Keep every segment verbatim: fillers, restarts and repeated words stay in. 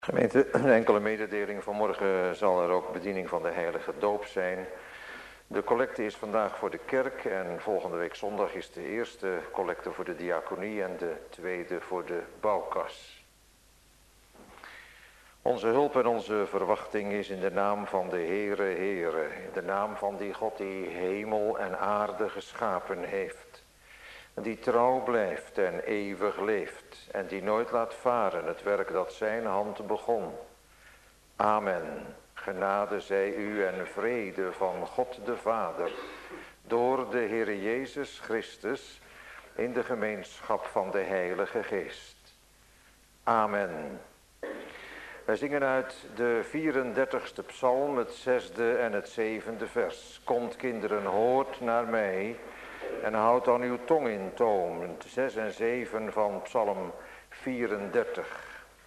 Gemeente, een enkele mededeling. Vanmorgen zal er ook bediening van de heilige doop zijn. De collecte is vandaag voor de kerk en volgende week zondag is de eerste collecte voor de diaconie en de tweede voor de bouwkas. Onze hulp en onze verwachting is in de naam van de Heere, Heere, in de naam van die God die hemel en aarde geschapen heeft. Die trouw blijft en eeuwig leeft en die nooit laat varen het werk dat zijn hand begon. Amen. Genade zij u en vrede van God de Vader, door de Heere Jezus Christus, in de gemeenschap van de Heilige Geest. Amen. Wij zingen uit de vierendertigste psalm, het zesde en het zevende vers. Komt kinderen, hoort naar mij en houd dan uw tong in toom. zes en zeven van psalm vierendertig.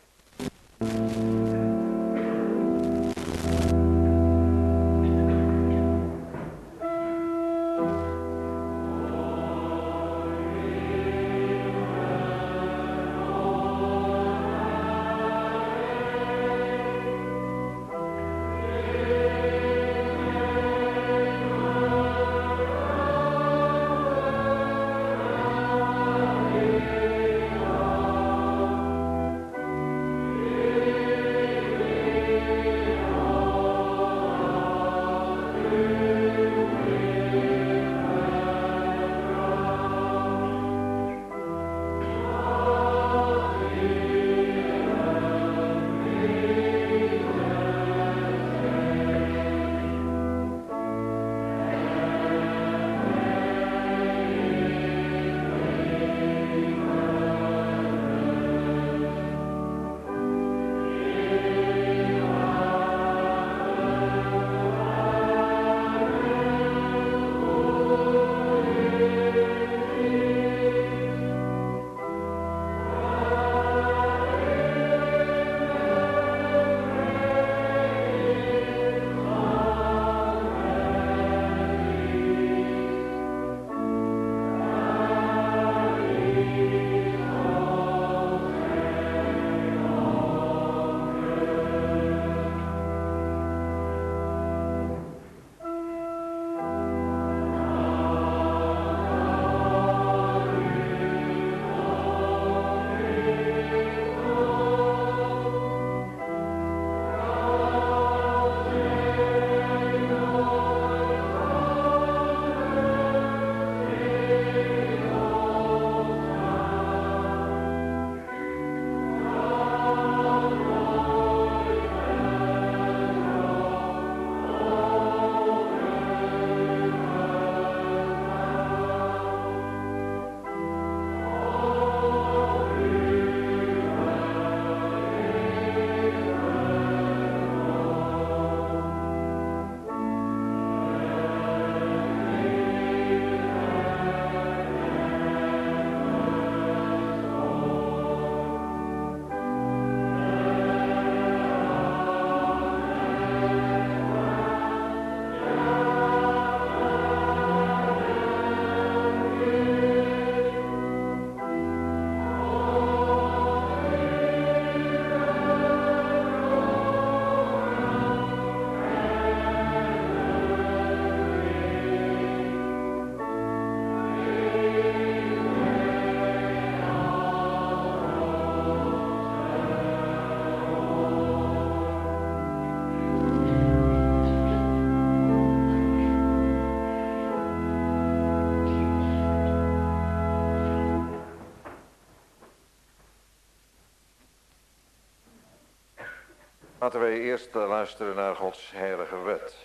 Laten wij eerst luisteren naar Gods heilige wet.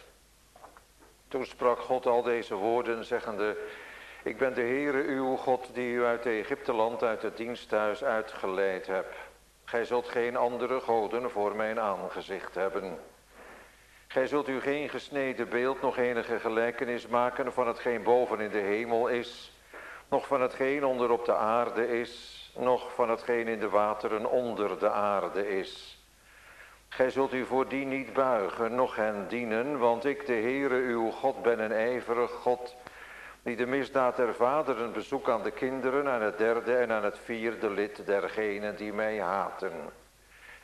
Toen sprak God al deze woorden, zeggende: Ik ben de Heere uw God, die u uit Egypteland, uit het diensthuis uitgeleid heb. Gij zult geen andere goden voor mijn aangezicht hebben. Gij zult u geen gesneden beeld, nog enige gelijkenis maken van hetgeen boven in de hemel is, nog van hetgeen onder op de aarde is, nog van hetgeen in de wateren onder de aarde is. Gij zult u voor die niet buigen, noch hen dienen, want ik, de Heere uw God, ben een ijverig God, die de misdaad der vaderen bezoekt aan de kinderen, aan het derde en aan het vierde lid dergenen die mij haten.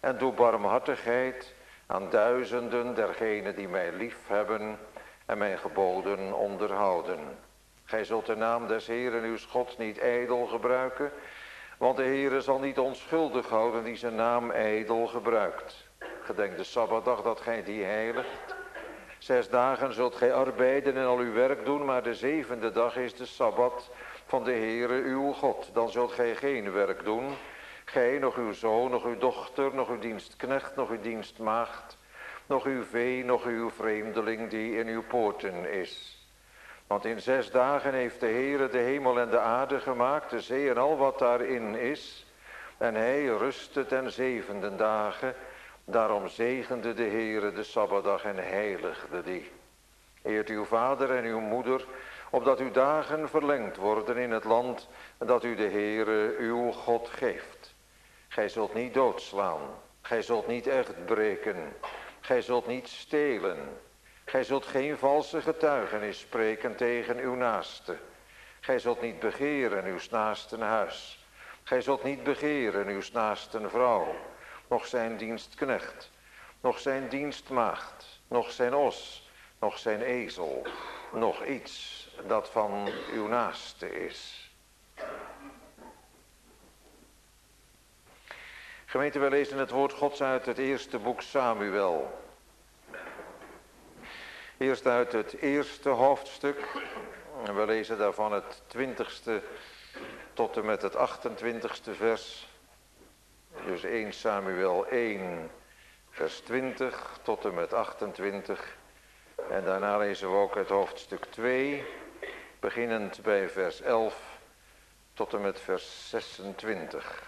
en doe barmhartigheid aan duizenden dergenen die mij lief hebben en mijn geboden onderhouden. Gij zult de naam des Heeren uw Gods niet ijdel gebruiken, want de Heere zal niet onschuldig houden die zijn naam ijdel gebruikt. Gedenk de Sabbatdag dat gij die heiligt. Zes dagen zult gij arbeiden en al uw werk doen, maar de zevende dag is de Sabbat van de Heere uw God. Dan zult gij geen werk doen, gij, nog uw zoon, nog uw dochter, nog uw dienstknecht, nog uw dienstmaagd, nog uw vee, nog uw vreemdeling die in uw poorten is. Want in zes dagen heeft de Heere de hemel en de aarde gemaakt, de zee en al wat daarin is. En hij rustte ten zevende dagen. Daarom zegende de Heere de Sabbatdag en heiligde die. Eert uw vader en uw moeder, opdat uw dagen verlengd worden in het land dat u de Heere uw God geeft. Gij zult niet doodslaan, gij zult niet echt breken, gij zult niet stelen. Gij zult geen valse getuigenis spreken tegen uw naaste. Gij zult niet begeren uw naasten huis. Gij zult niet begeren uw naasten vrouw, nog zijn dienstknecht, nog zijn dienstmaagd, nog zijn os, nog zijn ezel, nog iets dat van uw naaste is. Gemeente, we lezen het woord Gods uit het eerste boek Samuel. Eerst uit het eerste hoofdstuk. We lezen daarvan het twintigste tot en met het achtentwintigste vers. Dus eerste Samuel één vers twintig tot en met achtentwintig. En daarna lezen we ook het hoofdstuk twee, beginnend bij vers elf tot en met vers zesentwintig.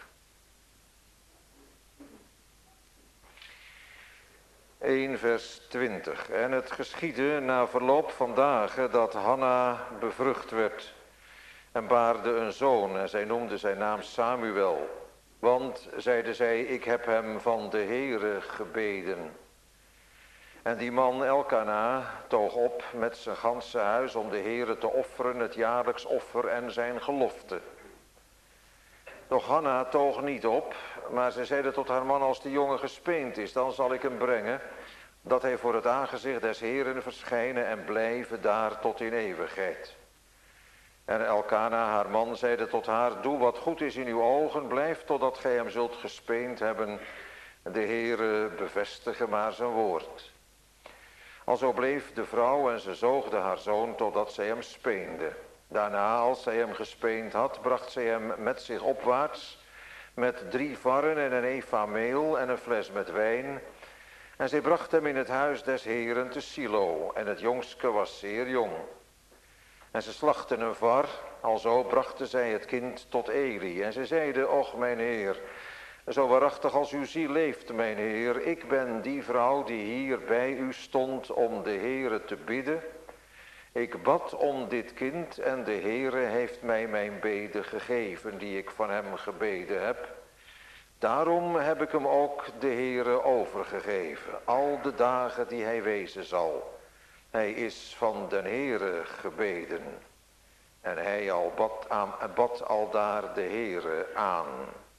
één vers twintig. En het geschiedde na verloop van dagen dat Hanna bevrucht werd en baarde een zoon en zij noemde zijn naam Samuel. Want, zeide zij, ik heb hem van de Heere gebeden. En die man Elkana toog op met zijn ganse huis om de Heere te offeren, het jaarlijks offer en zijn gelofte. Doch Hanna toog niet op, maar ze zeide tot haar man, als de jongen gespeend is, dan zal ik hem brengen, dat hij voor het aangezicht des Heeren verschijnen en blijven daar tot in eeuwigheid. En Elkana, haar man, zeide tot haar, doe wat goed is in uw ogen, blijf totdat gij hem zult gespeend hebben. De Heere bevestige maar zijn woord. Alzo bleef de vrouw en ze zoogde haar zoon totdat zij hem speende. Daarna, als zij hem gespeend had, bracht zij hem met zich opwaarts, met drie varren en een eva meel en een fles met wijn. En zij bracht hem in het huis des Heeren te Silo, en het jongske was zeer jong. En ze slachten een var, alzo brachten zij het kind tot Eli. En ze zeiden, och mijn Heer, zo waarachtig als uw ziel leeft, mijn Heer, ik ben die vrouw die hier bij u stond om de Heere te bidden. Ik bad om dit kind en de Heere heeft mij mijn bede gegeven die ik van hem gebeden heb. Daarom heb ik hem ook de Heere overgegeven, al de dagen die hij wezen zal. Hij is van den Heere gebeden en hij al bad, aan, bad al daar de Heere aan.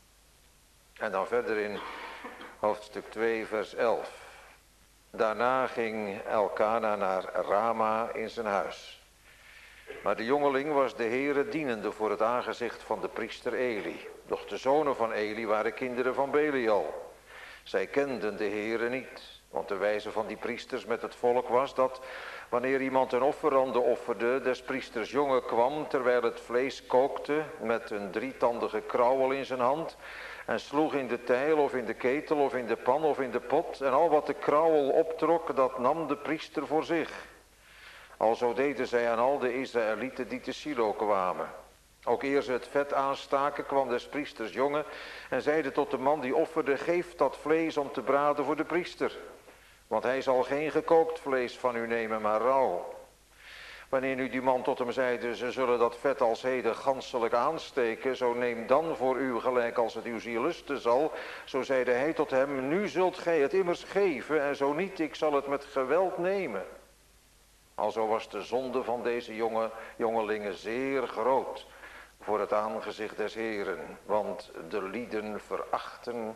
En dan verder in hoofdstuk twee vers elf. Daarna ging Elkana naar Rama in zijn huis. Maar de jongeling was de Heere dienende voor het aangezicht van de priester Eli. Doch de zonen van Eli waren kinderen van Belial. Zij kenden de Heere niet. Want de wijze van die priesters met het volk was dat wanneer iemand een offerande offerde, des priesters jongen kwam terwijl het vlees kookte met een drietandige krauwel in zijn hand en sloeg in de tijl of in de ketel of in de pan of in de pot en al wat de krauwel optrok, dat nam de priester voor zich. Alzo deden zij aan al de Israëlieten die te Silo kwamen. Ook eer ze het vet aanstaken kwam des priesters jongen en zeide tot de man die offerde, geef dat vlees om te braden voor de priester. Want hij zal geen gekookt vlees van u nemen, maar rauw. Wanneer nu die man tot hem zeide, ze zullen dat vet als heden ganselijk aansteken, zo neem dan voor u gelijk als het uw ziel lusten zal. Zo zeide hij tot hem, nu zult gij het immers geven en zo niet, ik zal het met geweld nemen. Alzo was de zonde van deze jonge, jongelingen zeer groot voor het aangezicht des Heeren, want de lieden verachten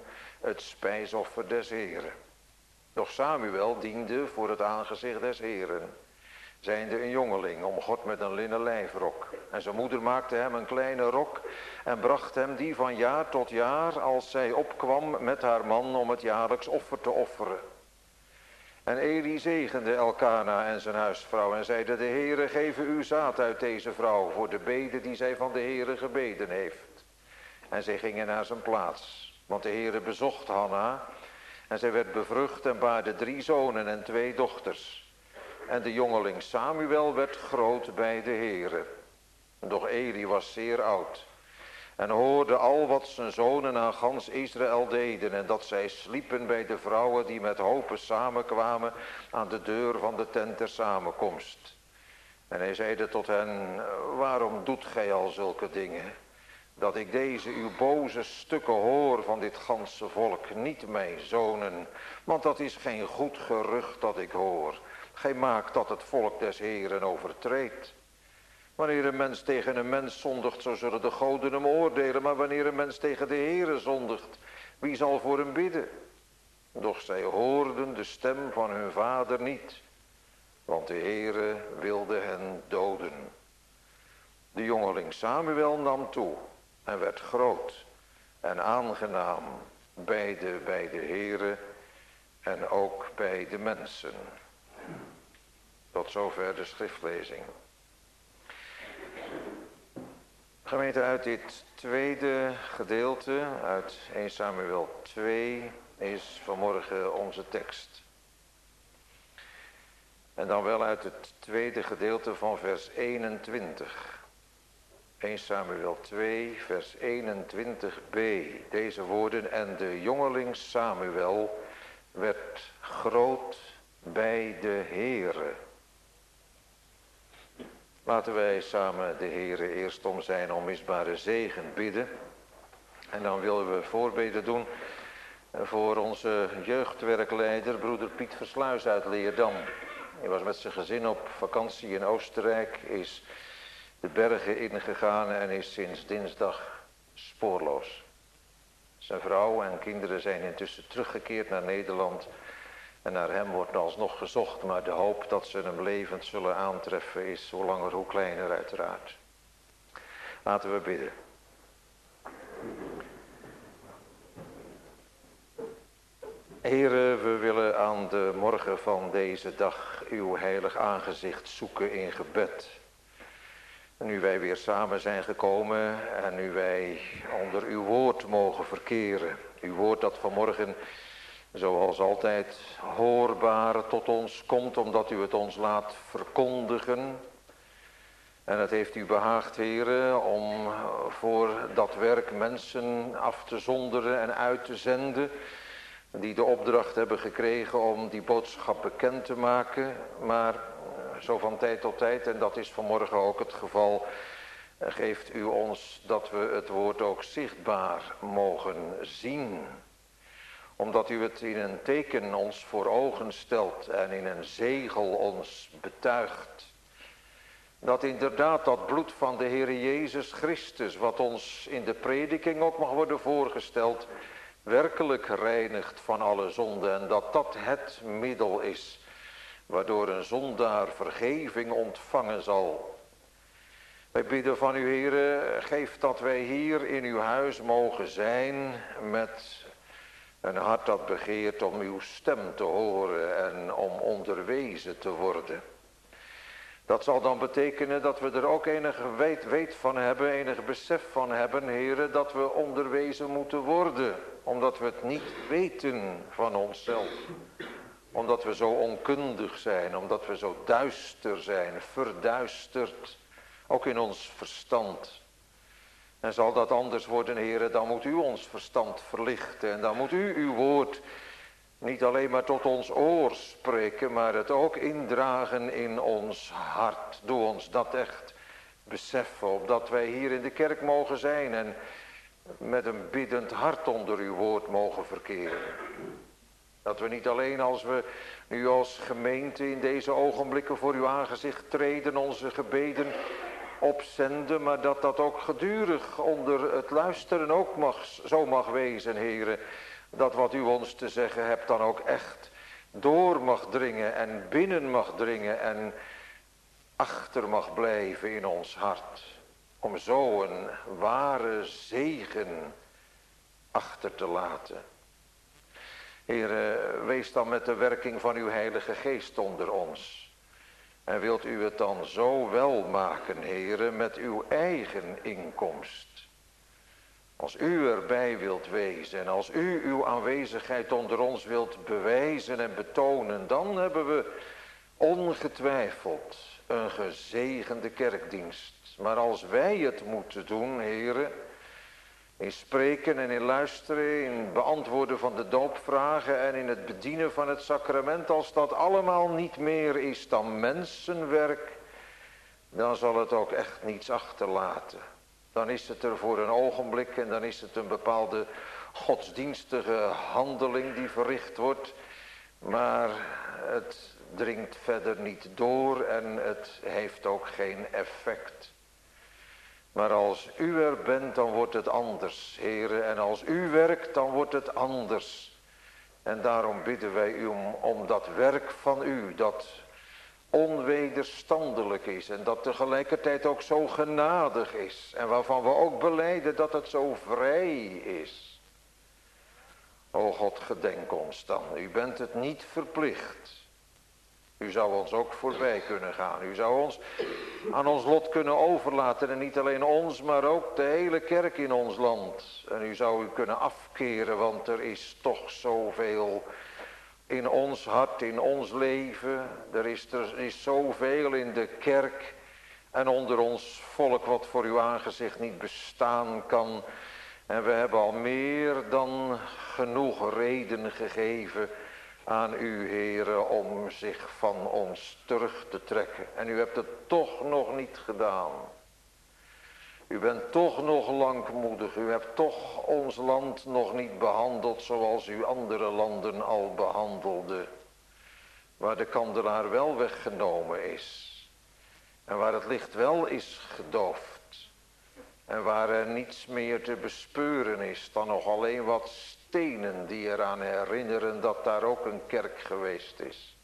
het spijsoffer des Heren. Doch Samuel diende voor het aangezicht des Heren, zijnde een jongeling, omgord met een linnen lijfrok. En zijn moeder maakte hem een kleine rok en bracht hem die van jaar tot jaar, als zij opkwam met haar man om het jaarlijks offer te offeren. En Eli zegende Elkana en zijn huisvrouw en zeide: de Heere geve u zaad uit deze vrouw voor de bede die zij van de Heere gebeden heeft. En zij gingen naar zijn plaats, want de Heere bezocht Hanna en zij werd bevrucht en baarde drie zonen en twee dochters. En de jongeling Samuel werd groot bij de Heere. Doch Eli was zeer oud en hoorde al wat zijn zonen aan gans Israël deden, en dat zij sliepen bij de vrouwen die met hopen samenkwamen aan de deur van de tent der samenkomst. En hij zeide tot hen: waarom doet gij al zulke dingen, dat ik deze uw boze stukken hoor van dit ganse volk, niet mijn zonen, want dat is geen goed gerucht dat ik hoor. Gij maakt dat het volk des Heeren overtreedt. Wanneer een mens tegen een mens zondigt, zo zullen de goden hem oordelen. Maar wanneer een mens tegen de Heere zondigt, wie zal voor hem bidden? Doch zij hoorden de stem van hun vader niet, want de Heere wilde hen doden. De jongeling Samuel nam toe en werd groot en aangenaam, beide bij de Heere en ook bij de mensen. Tot zover de schriftlezing. Gemeente, uit dit tweede gedeelte, uit eerste Samuel twee, is vanmorgen onze tekst. En dan wel uit het tweede gedeelte van vers eenentwintig. eerste Samuel twee, vers eenentwintig b. Deze woorden: en de jongeling Samuel werd groot bij de Heere. Laten wij samen de Heere eerst om zijn onmisbare zegen bidden. En dan willen we voorbeden doen voor onze jeugdwerkleider, broeder Piet Versluis uit Leerdam. Hij was met zijn gezin op vakantie in Oostenrijk, is de bergen ingegaan en is sinds dinsdag spoorloos. Zijn vrouw en kinderen zijn intussen teruggekeerd naar Nederland. En naar hem wordt alsnog gezocht, maar de hoop dat ze hem levend zullen aantreffen is hoe langer hoe kleiner uiteraard. Laten we bidden. Heere, we willen aan de morgen van deze dag uw heilig aangezicht zoeken in gebed. Nu wij weer samen zijn gekomen en nu wij onder uw woord mogen verkeren. Uw woord dat vanmorgen zoals altijd hoorbaar tot ons komt, omdat u het ons laat verkondigen. En het heeft u behaagd, Heere, om voor dat werk mensen af te zonderen en uit te zenden, die de opdracht hebben gekregen om die boodschap bekend te maken. Maar zo van tijd tot tijd, en dat is vanmorgen ook het geval, geeft u ons dat we het woord ook zichtbaar mogen zien. Omdat u het in een teken ons voor ogen stelt en in een zegel ons betuigt. Dat inderdaad dat bloed van de Heere Jezus Christus, wat ons in de prediking ook mag worden voorgesteld, werkelijk reinigt van alle zonde. En dat dat het middel is waardoor een zondaar vergeving ontvangen zal. Wij bidden van u, Heere, geef dat wij hier in uw huis mogen zijn met een hart dat begeert om uw stem te horen en om onderwezen te worden. Dat zal dan betekenen dat we er ook enige weet, weet van hebben, enig besef van hebben, Heere, dat we onderwezen moeten worden. Omdat we het niet weten van onszelf. Omdat we zo onkundig zijn, omdat we zo duister zijn, verduisterd. Ook in ons verstand. En zal dat anders worden, Heere, dan moet u ons verstand verlichten. En dan moet u uw woord niet alleen maar tot ons oor spreken, maar het ook indragen in ons hart. Doe ons dat echt beseffen, opdat wij hier in de kerk mogen zijn en met een biddend hart onder uw woord mogen verkeren. Dat we niet alleen als we nu als gemeente in deze ogenblikken voor uw aangezicht treden, onze gebeden opzenden, maar dat dat ook gedurig onder het luisteren ook mag, zo mag wezen, Heere. Dat wat u ons te zeggen hebt dan ook echt door mag dringen en binnen mag dringen en achter mag blijven in ons hart. Om zo een ware zegen achter te laten. Heere, wees dan met de werking van uw Heilige Geest onder ons. En wilt u het dan zo wel maken, Heere, met uw eigen inkomst. Als u erbij wilt wezen en als u uw aanwezigheid onder ons wilt bewijzen en betonen, dan hebben we ongetwijfeld een gezegende kerkdienst. Maar als wij het moeten doen, Heere, in spreken en in luisteren, in beantwoorden van de doopvragen en in het bedienen van het sacrament, als dat allemaal niet meer is dan mensenwerk, dan zal het ook echt niets achterlaten. Dan is het er voor een ogenblik en dan is het een bepaalde godsdienstige handeling die verricht wordt. Maar het dringt verder niet door en het heeft ook geen effect. Maar als u er bent, dan wordt het anders, Heere. En als u werkt, dan wordt het anders. En daarom bidden wij u om, om dat werk van u, dat onwederstandelijk is en dat tegelijkertijd ook zo genadig is. En waarvan we ook belijden dat het zo vrij is. O God, gedenk ons dan. U bent het niet verplicht. U zou ons ook voorbij kunnen gaan. U zou ons aan ons lot kunnen overlaten. En niet alleen ons, maar ook de hele kerk in ons land. En u zou u kunnen afkeren, want er is toch zoveel in ons hart, in ons leven. Er is, er is zoveel in de kerk en onder ons volk wat voor uw aangezicht niet bestaan kan. En we hebben al meer dan genoeg reden gegeven aan u, Heere, om zich van ons terug te trekken. En u hebt het toch nog niet gedaan. U bent toch nog langmoedig. U hebt toch ons land nog niet behandeld zoals u andere landen al behandelde. Waar de kandelaar wel weggenomen is. En waar het licht wel is gedoofd. En waar er niets meer te bespeuren is dan nog alleen wat stenen die eraan herinneren dat daar ook een kerk geweest is.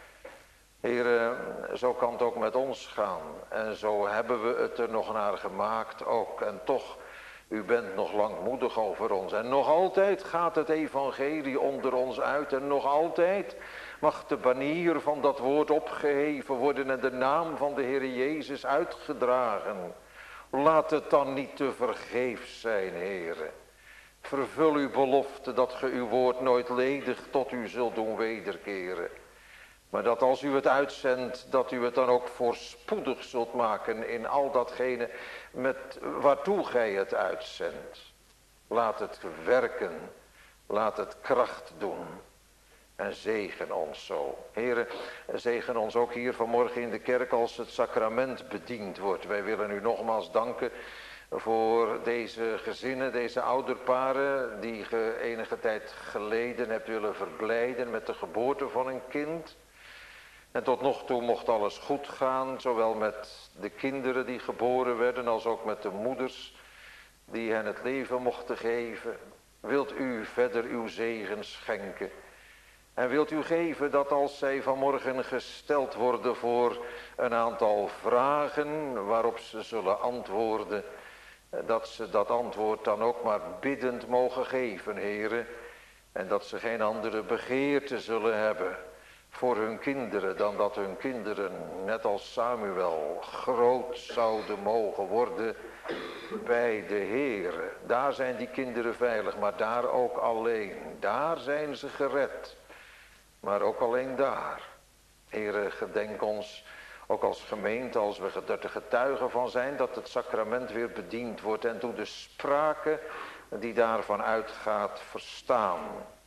Heere, zo kan het ook met ons gaan. En zo hebben we het er nog naar gemaakt ook. En toch, u bent nog langmoedig over ons. En nog altijd gaat het evangelie onder ons uit. En nog altijd mag de banier van dat woord opgeheven worden en de naam van de Heer Jezus uitgedragen. Laat het dan niet te vergeefs zijn, Heere. Vervul uw belofte dat ge uw woord nooit ledig tot u zult doen wederkeren. Maar dat als u het uitzendt, dat u het dan ook voorspoedig zult maken in al datgene met waartoe gij het uitzendt. Laat het werken, laat het kracht doen en zegen ons zo. Heere, zegen ons ook hier vanmorgen in de kerk als het sacrament bediend wordt. Wij willen u nogmaals danken voor deze gezinnen, deze ouderparen die ge enige tijd geleden hebt willen verblijden met de geboorte van een kind. En tot nog toe mocht alles goed gaan, zowel met de kinderen die geboren werden als ook met de moeders die hen het leven mochten geven. Wilt u verder uw zegen schenken? En wilt u geven dat als zij vanmorgen gesteld worden voor een aantal vragen waarop ze zullen antwoorden, dat ze dat antwoord dan ook maar biddend mogen geven, Heere. En dat ze geen andere begeerte zullen hebben voor hun kinderen dan dat hun kinderen, net als Samuel, groot zouden mogen worden bij de Heere. Daar zijn die kinderen veilig, maar daar ook alleen. Daar zijn ze gered, maar ook alleen daar. Heere, gedenk ons ook als gemeente, als we er getuigen van zijn, dat het sacrament weer bediend wordt. En doe de sprake die daarvan uitgaat verstaan.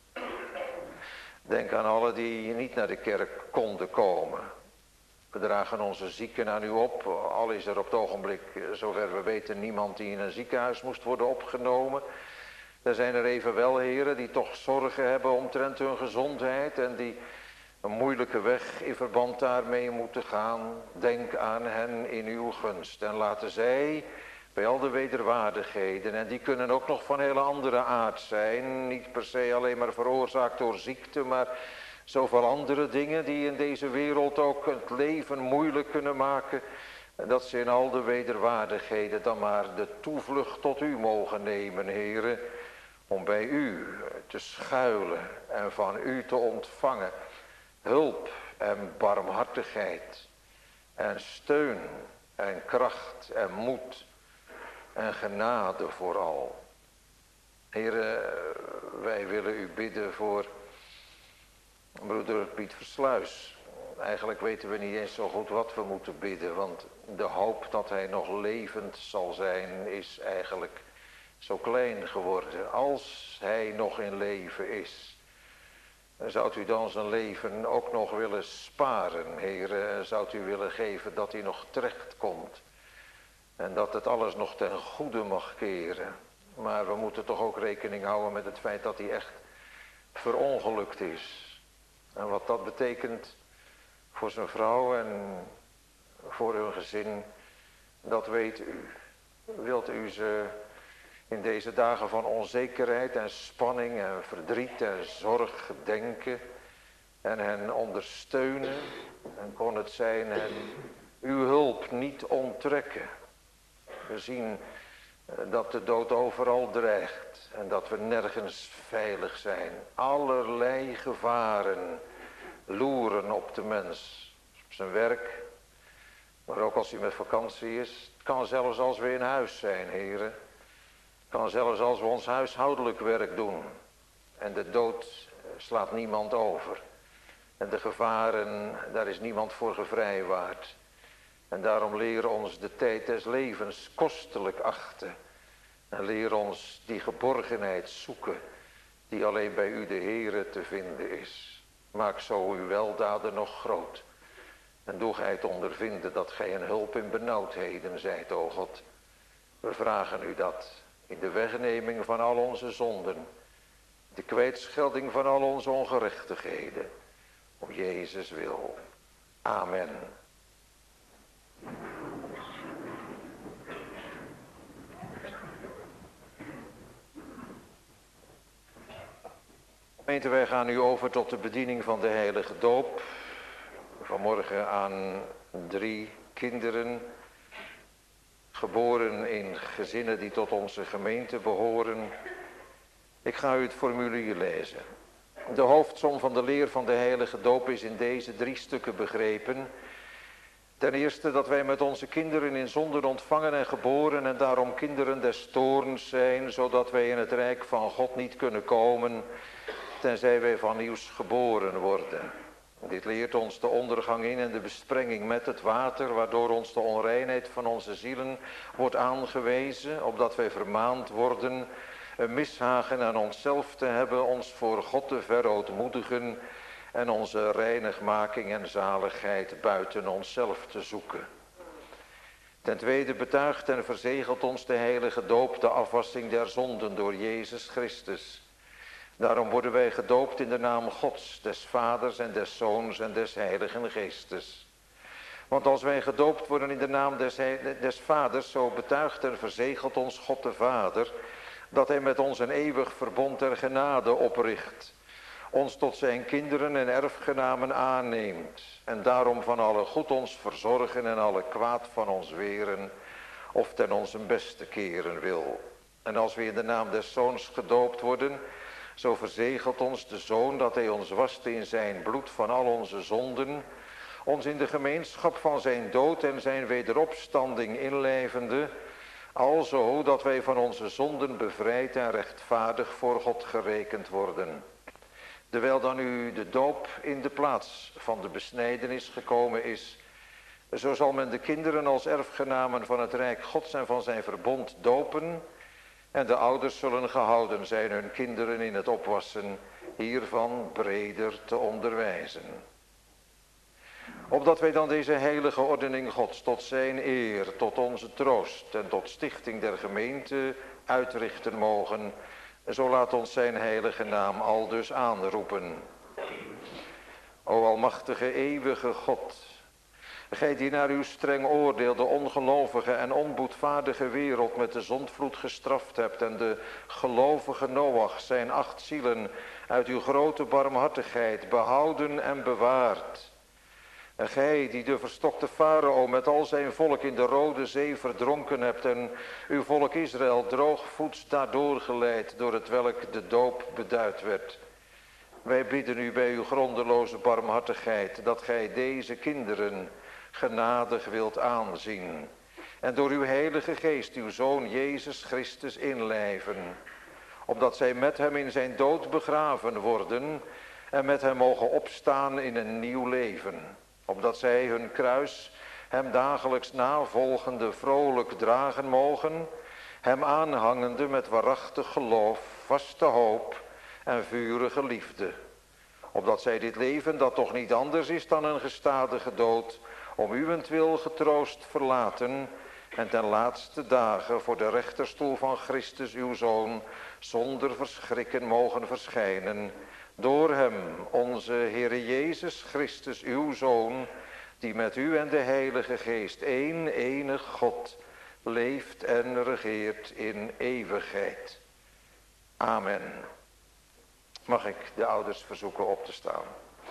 Denk aan alle die niet naar de kerk konden komen. We dragen onze zieken aan u op. Al is er op het ogenblik, zover we weten, niemand die in een ziekenhuis moest worden opgenomen. Er zijn er evenwel, heren, die toch zorgen hebben omtrent hun gezondheid en die een moeilijke weg in verband daarmee moeten gaan. Denk aan hen in uw gunst en laten zij bij al de wederwaardigheden. En die kunnen ook nog van hele andere aard zijn. Niet per se alleen maar veroorzaakt door ziekte, maar zoveel andere dingen die in deze wereld ook het leven moeilijk kunnen maken. En dat ze in al de wederwaardigheden dan maar de toevlucht tot u mogen nemen, Heere. Om bij u te schuilen en van u te ontvangen. Hulp en barmhartigheid en steun en kracht en moed en genade vooral. Heere, wij willen u bidden voor broeder Piet Versluis. Eigenlijk weten we niet eens zo goed wat we moeten bidden, want de hoop dat hij nog levend zal zijn is eigenlijk zo klein geworden. Als hij nog in leven is, zou u dan zijn leven ook nog willen sparen, Heere? Zou u willen geven dat hij nog terecht komt en dat het alles nog ten goede mag keren? Maar we moeten toch ook rekening houden met het feit dat hij echt verongelukt is. En wat dat betekent voor zijn vrouw en voor hun gezin, dat weet u. Wilt u ze in deze dagen van onzekerheid en spanning en verdriet en zorg gedenken en hen ondersteunen? En kon het zijn hen uw hulp niet onttrekken. We zien dat de dood overal dreigt en dat we nergens veilig zijn. Allerlei gevaren loeren op de mens, op zijn werk, maar ook als hij met vakantie is. Het kan zelfs als we in huis zijn, heren. Het kan zelfs als we ons huishoudelijk werk doen. En de dood slaat niemand over. En de gevaren, daar is niemand voor gevrijwaard. En daarom leer ons de tijd des levens kostelijk achten. En leer ons die geborgenheid zoeken die alleen bij u de Heere te vinden is. Maak zo uw weldaden nog groot. En doe gij te ondervinden dat gij een hulp in benauwdheden zijt, o God. We vragen u dat in de wegneming van al onze zonden. De kwijtschelding van al onze ongerechtigheden. Om Jezus wil. Amen. Gemeente, wij gaan nu over tot de bediening van de heilige doop. Vanmorgen aan drie kinderen, geboren in gezinnen die tot onze gemeente behoren. Ik ga u het formulier lezen. De hoofdsom van de leer van de heilige doop is in deze drie stukken begrepen. Ten eerste dat wij met onze kinderen in zonde ontvangen en geboren en daarom kinderen des toorns zijn, zodat wij in het rijk van God niet kunnen komen, tenzij wij van nieuws geboren worden. Dit leert ons de ondergang in en de besprenging met het water, waardoor ons de onreinheid van onze zielen wordt aangewezen, opdat wij vermaand worden een mishagen aan onszelf te hebben, ons voor God te verootmoedigen en onze reinigmaking en zaligheid buiten onszelf te zoeken. Ten tweede betuigt en verzegelt ons de heilige doop de afwassing der zonden door Jezus Christus. Daarom worden wij gedoopt in de naam Gods, des Vaders en des Zoons en des Heiligen Geestes. Want als wij gedoopt worden in de naam des, des Vaders, zo betuigt en verzegelt ons God de Vader, dat hij met ons een eeuwig verbond der genade opricht, ons tot zijn kinderen en erfgenamen aanneemt, en daarom van alle goed ons verzorgen en alle kwaad van ons weren, of ten onze beste keren wil. En als we in de naam des Zoons gedoopt worden, zo verzegelt ons de Zoon dat hij ons wast in zijn bloed van al onze zonden, ons in de gemeenschap van zijn dood en zijn wederopstanding inlijvende, alzo dat wij van onze zonden bevrijd en rechtvaardig voor God gerekend worden. Terwijl dan nu de doop in de plaats van de besnijdenis gekomen is, zo zal men de kinderen als erfgenamen van het Rijk Gods en van zijn verbond dopen, en de ouders zullen gehouden zijn hun kinderen in het opwassen hiervan breder te onderwijzen. Opdat wij dan deze heilige ordening Gods tot zijn eer, tot onze troost en tot stichting der gemeente uitrichten mogen, zo laat ons zijn heilige naam aldus aanroepen. O almachtige eeuwige God, Gij die naar uw streng oordeel de ongelovige en onboedvaardige wereld met de zondvloed gestraft hebt en de gelovige Noach zijn acht zielen uit uw grote barmhartigheid behouden en bewaard. En gij die de verstokte farao met al zijn volk in de Rode Zee verdronken hebt en uw volk Israël droogvoets daardoor geleid door het welk de doop beduid werd. Wij bidden u bij uw grondeloze barmhartigheid dat gij deze kinderen genadig wilt aanzien en door uw heilige geest uw Zoon Jezus Christus inlijven, opdat zij met hem in zijn dood begraven worden en met hem mogen opstaan in een nieuw leven, opdat zij hun kruis hem dagelijks navolgende vrolijk dragen mogen, hem aanhangende met waarachtig geloof, vaste hoop en vurige liefde, opdat zij dit leven, dat toch niet anders is dan een gestadige dood, om uwentwil getroost verlaten en ten laatste dagen voor de rechterstoel van Christus uw Zoon zonder verschrikken mogen verschijnen, door hem, onze Heere Jezus Christus uw Zoon, die met u en de Heilige Geest één enig God leeft en regeert in eeuwigheid. Amen. Mag ik de ouders verzoeken op te staan.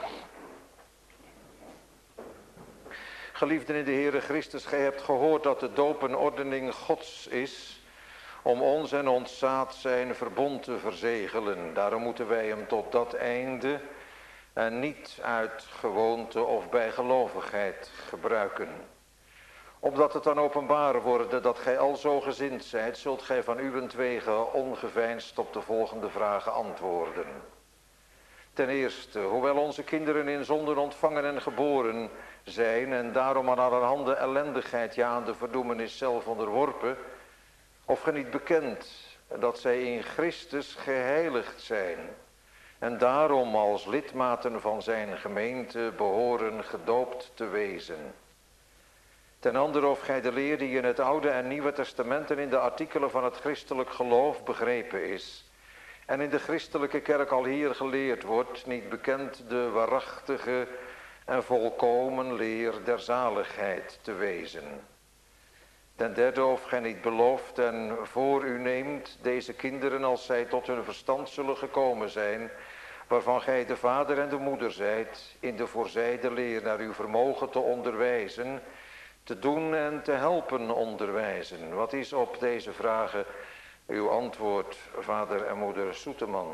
Geliefden in de Heere Christus, gij hebt gehoord dat de doop een ordening Gods is om ons en ons zaad zijn verbond te verzegelen. Daarom moeten wij hem tot dat einde en niet uit gewoonte of bijgelovigheid gebruiken. Opdat het dan openbaar worden dat gij al zo gezind zijt, zult gij van uwentwege ongeveinsd op de volgende vragen antwoorden. Ten eerste, hoewel onze kinderen in zonden ontvangen en geboren zijn en daarom aan allerhande ellendigheid, ja aan de verdoemenis zelf onderworpen, of ge niet bekend dat zij in Christus geheiligd zijn en daarom als lidmaten van zijn gemeente behoren gedoopt te wezen. Ten andere of gij de leer die in het Oude en Nieuwe Testamenten in de artikelen van het christelijk geloof begrepen is en in de christelijke kerk al hier geleerd wordt, niet bekend de waarachtige en volkomen leer der zaligheid te wezen. Ten derde of gij niet belooft en voor u neemt deze kinderen als zij tot hun verstand zullen gekomen zijn, waarvan gij de vader en de moeder zijt, in de voorzijde leer naar uw vermogen te onderwijzen, te doen en te helpen onderwijzen. Wat is op deze vragen uw antwoord, vader en moeder Soeteman?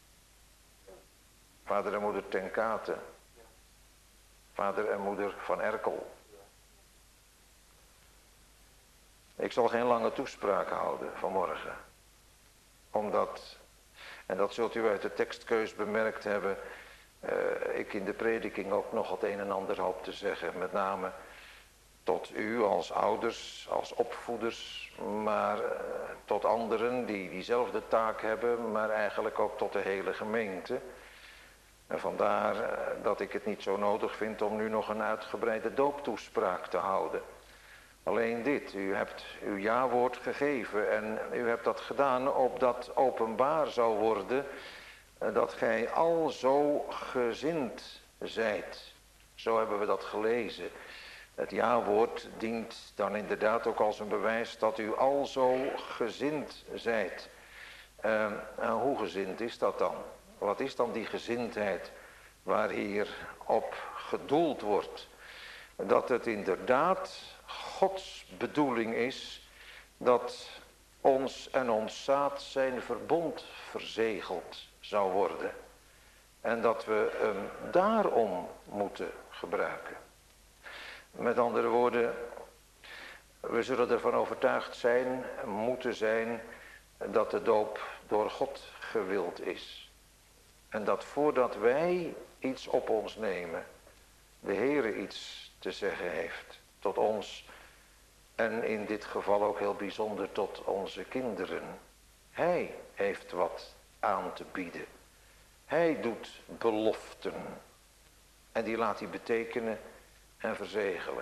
Vader en moeder Ten Kate? Vader en moeder Van Erkel? Ik zal geen lange toespraak houden vanmorgen. Omdat, en dat zult u uit de tekstkeus bemerkt hebben, uh, ik in de prediking ook nog het een en ander hoop te zeggen. Met name tot u als ouders, als opvoeders, maar uh, tot anderen die diezelfde taak hebben, maar eigenlijk ook tot de hele gemeente. En vandaar uh, dat ik het niet zo nodig vind om nu nog een uitgebreide dooptoespraak te houden. Alleen dit, u hebt uw ja-woord gegeven en u hebt dat gedaan opdat openbaar zou worden uh, dat gij al zo gezind zijt. Zo hebben we dat gelezen. Het ja-woord dient dan inderdaad ook als een bewijs dat u al zo gezind zijt. Uh, en hoe gezind is dat dan? Wat is dan die gezindheid waar hier op gedoeld wordt? Dat het inderdaad Gods bedoeling is dat ons en ons zaad zijn verbond verzegeld zou worden. En dat we hem daarom moeten gebruiken. Met andere woorden, we zullen ervan overtuigd zijn, moeten zijn, dat de doop door God gewild is. En dat voordat wij iets op ons nemen, de Heere iets te zeggen heeft tot ons. En in dit geval ook heel bijzonder tot onze kinderen. Hij heeft wat aan te bieden. Hij doet beloften. En die laat hij betekenen en verzegelen.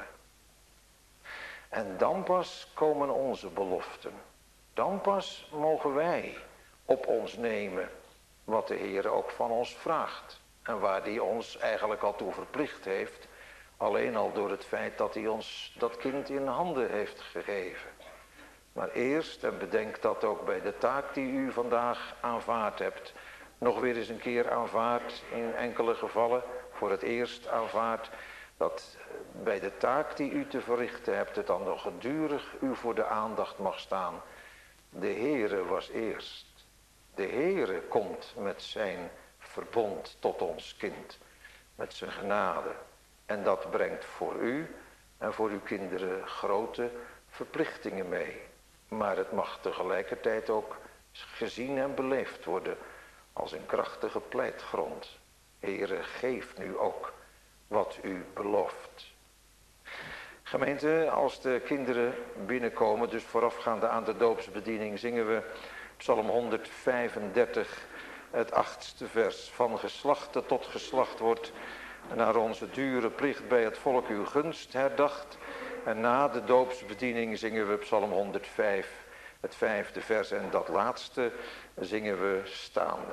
En dan pas komen onze beloften. Dan pas mogen wij op ons nemen wat de Heer ook van ons vraagt. En waar hij ons eigenlijk al toe verplicht heeft Alleen al door het feit dat hij ons dat kind in handen heeft gegeven. Maar eerst, en bedenk dat ook bij de taak die u vandaag aanvaard hebt, nog weer eens een keer aanvaard, in enkele gevallen, voor het eerst aanvaard, dat bij de taak die u te verrichten hebt, het dan nog gedurig u voor de aandacht mag staan. De Heere was eerst. De Heere komt met zijn verbond tot ons kind, met zijn genade. En dat brengt voor u en voor uw kinderen grote verplichtingen mee. Maar het mag tegelijkertijd ook gezien en beleefd worden als een krachtige pleitgrond. Heere, geef nu ook wat u belooft. Gemeente, als de kinderen binnenkomen, dus voorafgaande aan de doopsbediening, zingen we Psalm honderdvijfendertig, het achtste vers. Van geslachte tot geslacht wordt naar onze dure plicht bij het volk uw gunst herdacht. En na de doopsbediening zingen we Psalm honderdvijf, het vijfde vers. En dat laatste zingen we staande.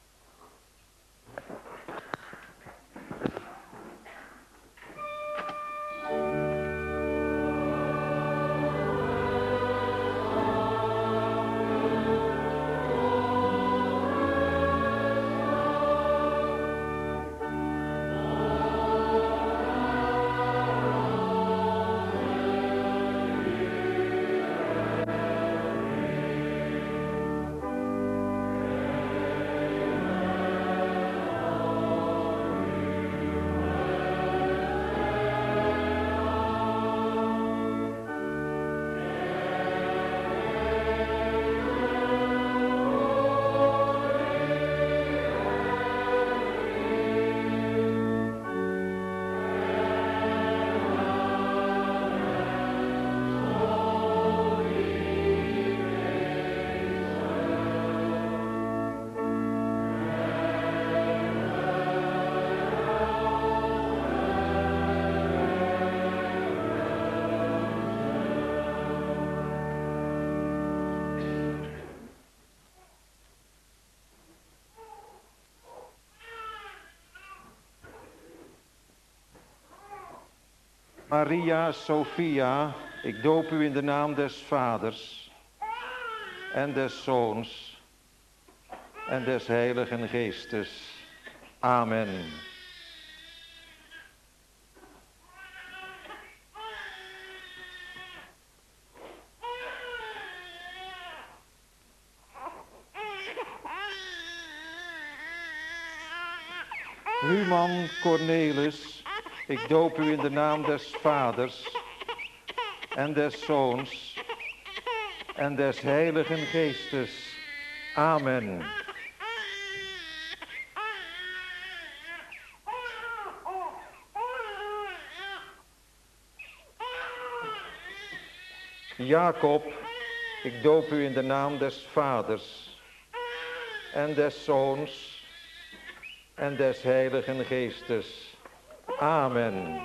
Maria Sophia, ik doop u in de naam des Vaders en des Zoons en des Heiligen Geestes. Amen. Human Cornelis, ik doop u in de naam des Vaders en des Zoons en des Heiligen Geestes. Amen. Jacob, ik doop u in de naam des Vaders en des Zoons en des Heiligen Geestes. Amen.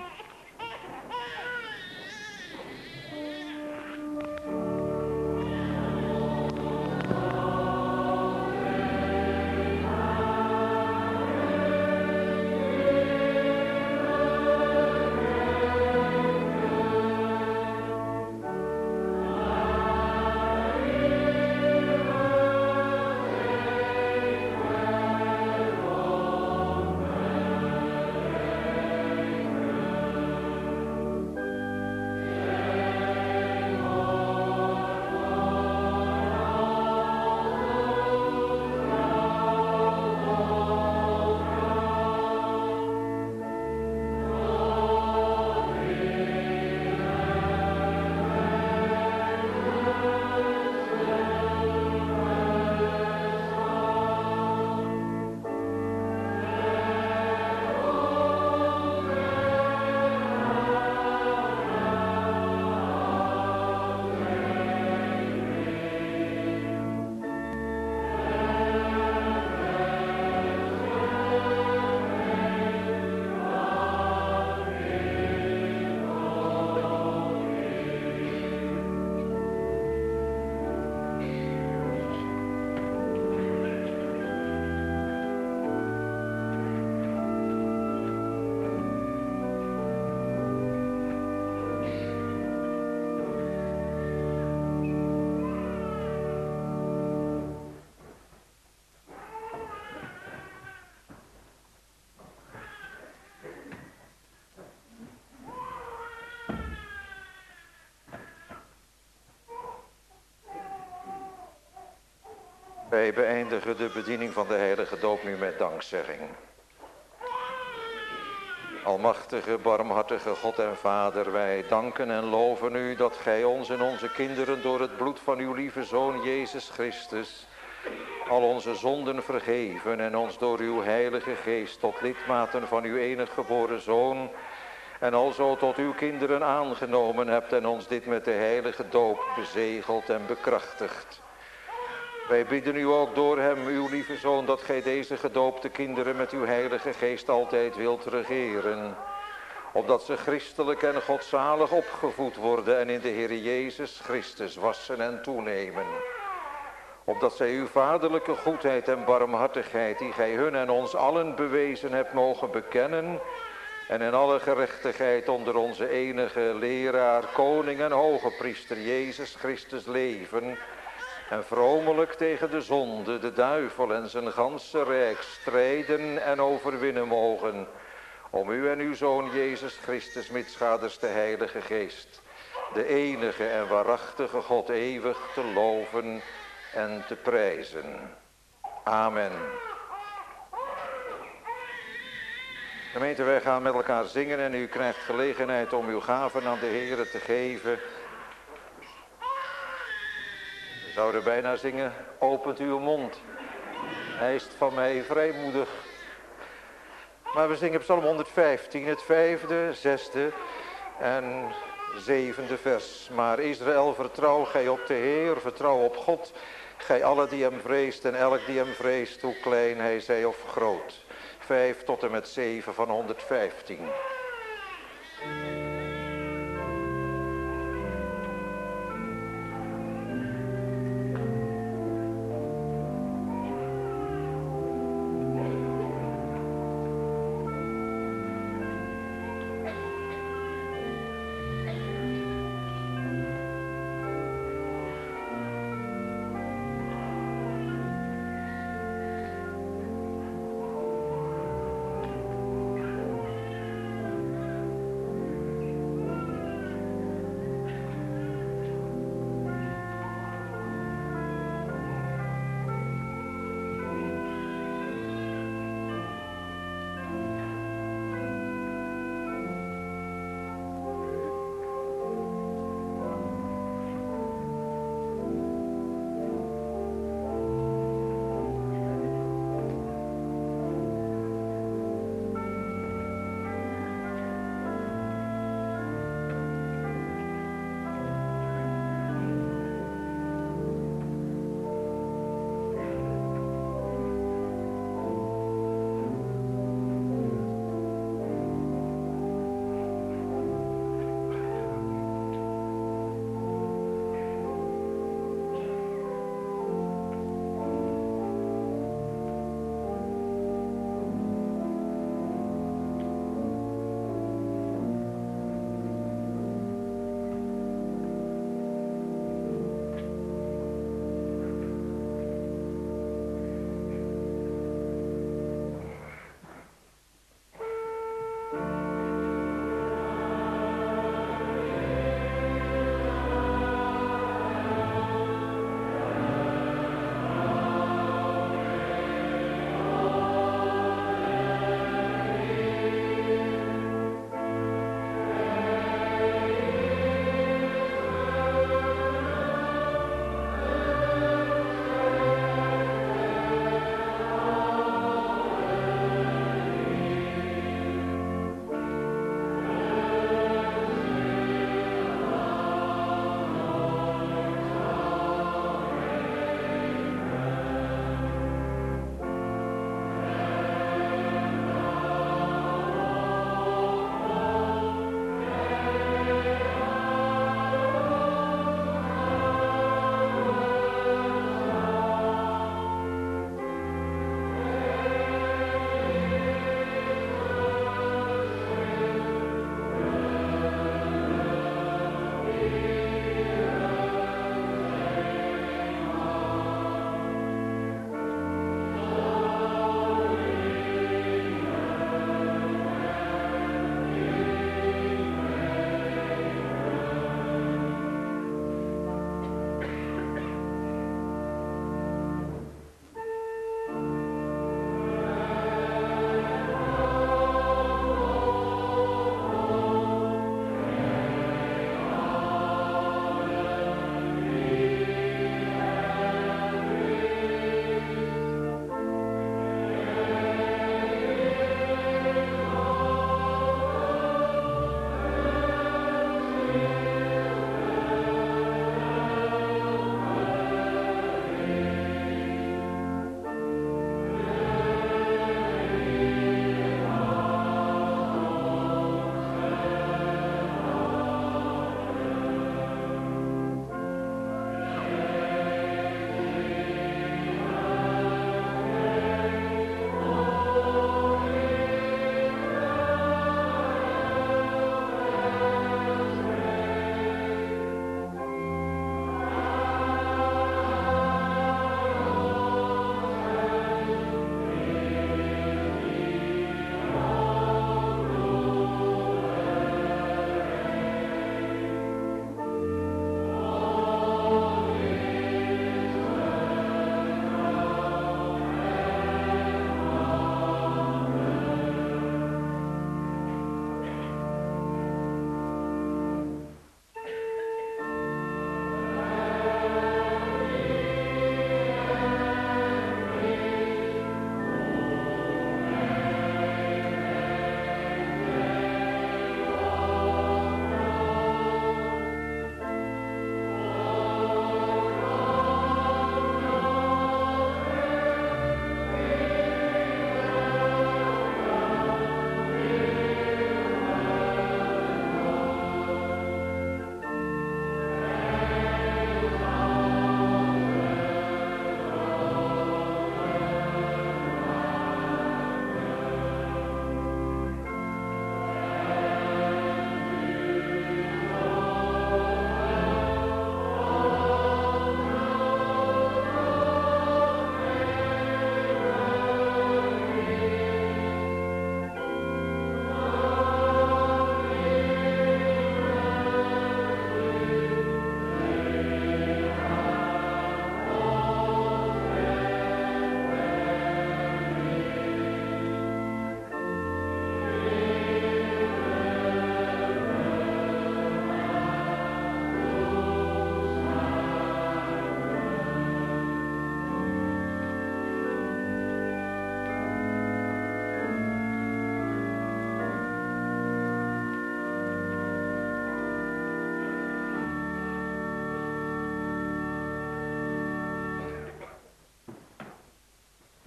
Wij beëindigen de bediening van de heilige doop nu met dankzegging. Almachtige, barmhartige God en Vader, wij danken en loven u dat gij ons en onze kinderen door het bloed van uw lieve Zoon Jezus Christus al onze zonden vergeven en ons door uw heilige geest tot lidmaten van uw enig geboren Zoon en alzo tot uw kinderen aangenomen hebt en ons dit met de heilige doop bezegeld en bekrachtigd. Wij bidden u ook door hem, uw lieve Zoon, dat gij deze gedoopte kinderen met uw heilige geest altijd wilt regeren. Opdat ze christelijk en godzalig opgevoed worden en in de Heer Jezus Christus wassen en toenemen. Opdat zij uw vaderlijke goedheid en barmhartigheid, die gij hun en ons allen bewezen hebt, mogen bekennen en in alle gerechtigheid onder onze enige leraar, koning en hoge priester Jezus Christus leven en vromelijk tegen de zonde, de duivel en zijn ganse rijk strijden en overwinnen mogen, om u en uw Zoon Jezus Christus mitschaders de Heilige Geest, de enige en waarachtige God eeuwig te loven en te prijzen. Amen. Gemeente, wij gaan met elkaar zingen en u krijgt gelegenheid om uw gaven aan de Heere te geven. We zouden bijna zingen, opent uw mond, eist van mij vrijmoedig. Maar we zingen Psalm honderdvijftien, het vijfde, zesde en zevende vers. Maar Israël, vertrouw gij op de Heer, vertrouw op God, gij alle die hem vreest en elk die hem vreest, hoe klein hij zij of groot. Vijf tot en met zeven van honderdvijftien.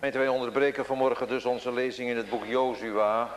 Wij onderbreken vanmorgen dus onze lezing in het boek Jozua.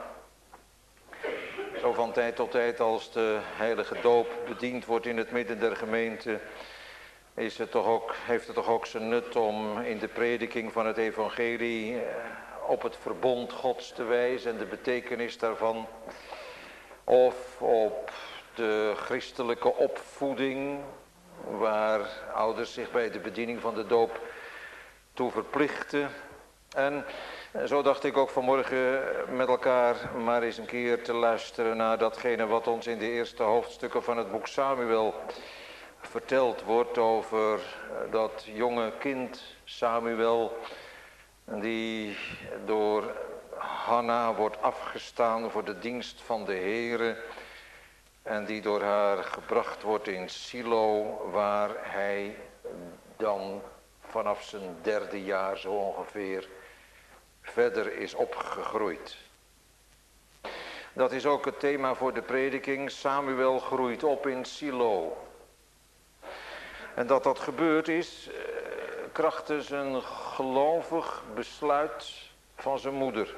Zo van tijd tot tijd als de heilige doop bediend wordt in het midden der gemeente, is het toch ook, heeft het toch ook zijn nut om in de prediking van het evangelie op het verbond Gods te wijzen en de betekenis daarvan. Of op de christelijke opvoeding, waar ouders zich bij de bediening van de doop toe verplichten. En zo dacht ik ook vanmorgen met elkaar maar eens een keer te luisteren naar datgene wat ons in de eerste hoofdstukken van het boek Samuel verteld wordt over dat jonge kind Samuel, die door Hanna wordt afgestaan voor de dienst van de Heere en die door haar gebracht wordt in Silo, waar hij dan vanaf zijn derde jaar zo ongeveer verder is opgegroeid. Dat is ook het thema voor de prediking. Samuel groeit op in Silo. En dat dat gebeurd is eh, krachtens een gelovig besluit van zijn moeder.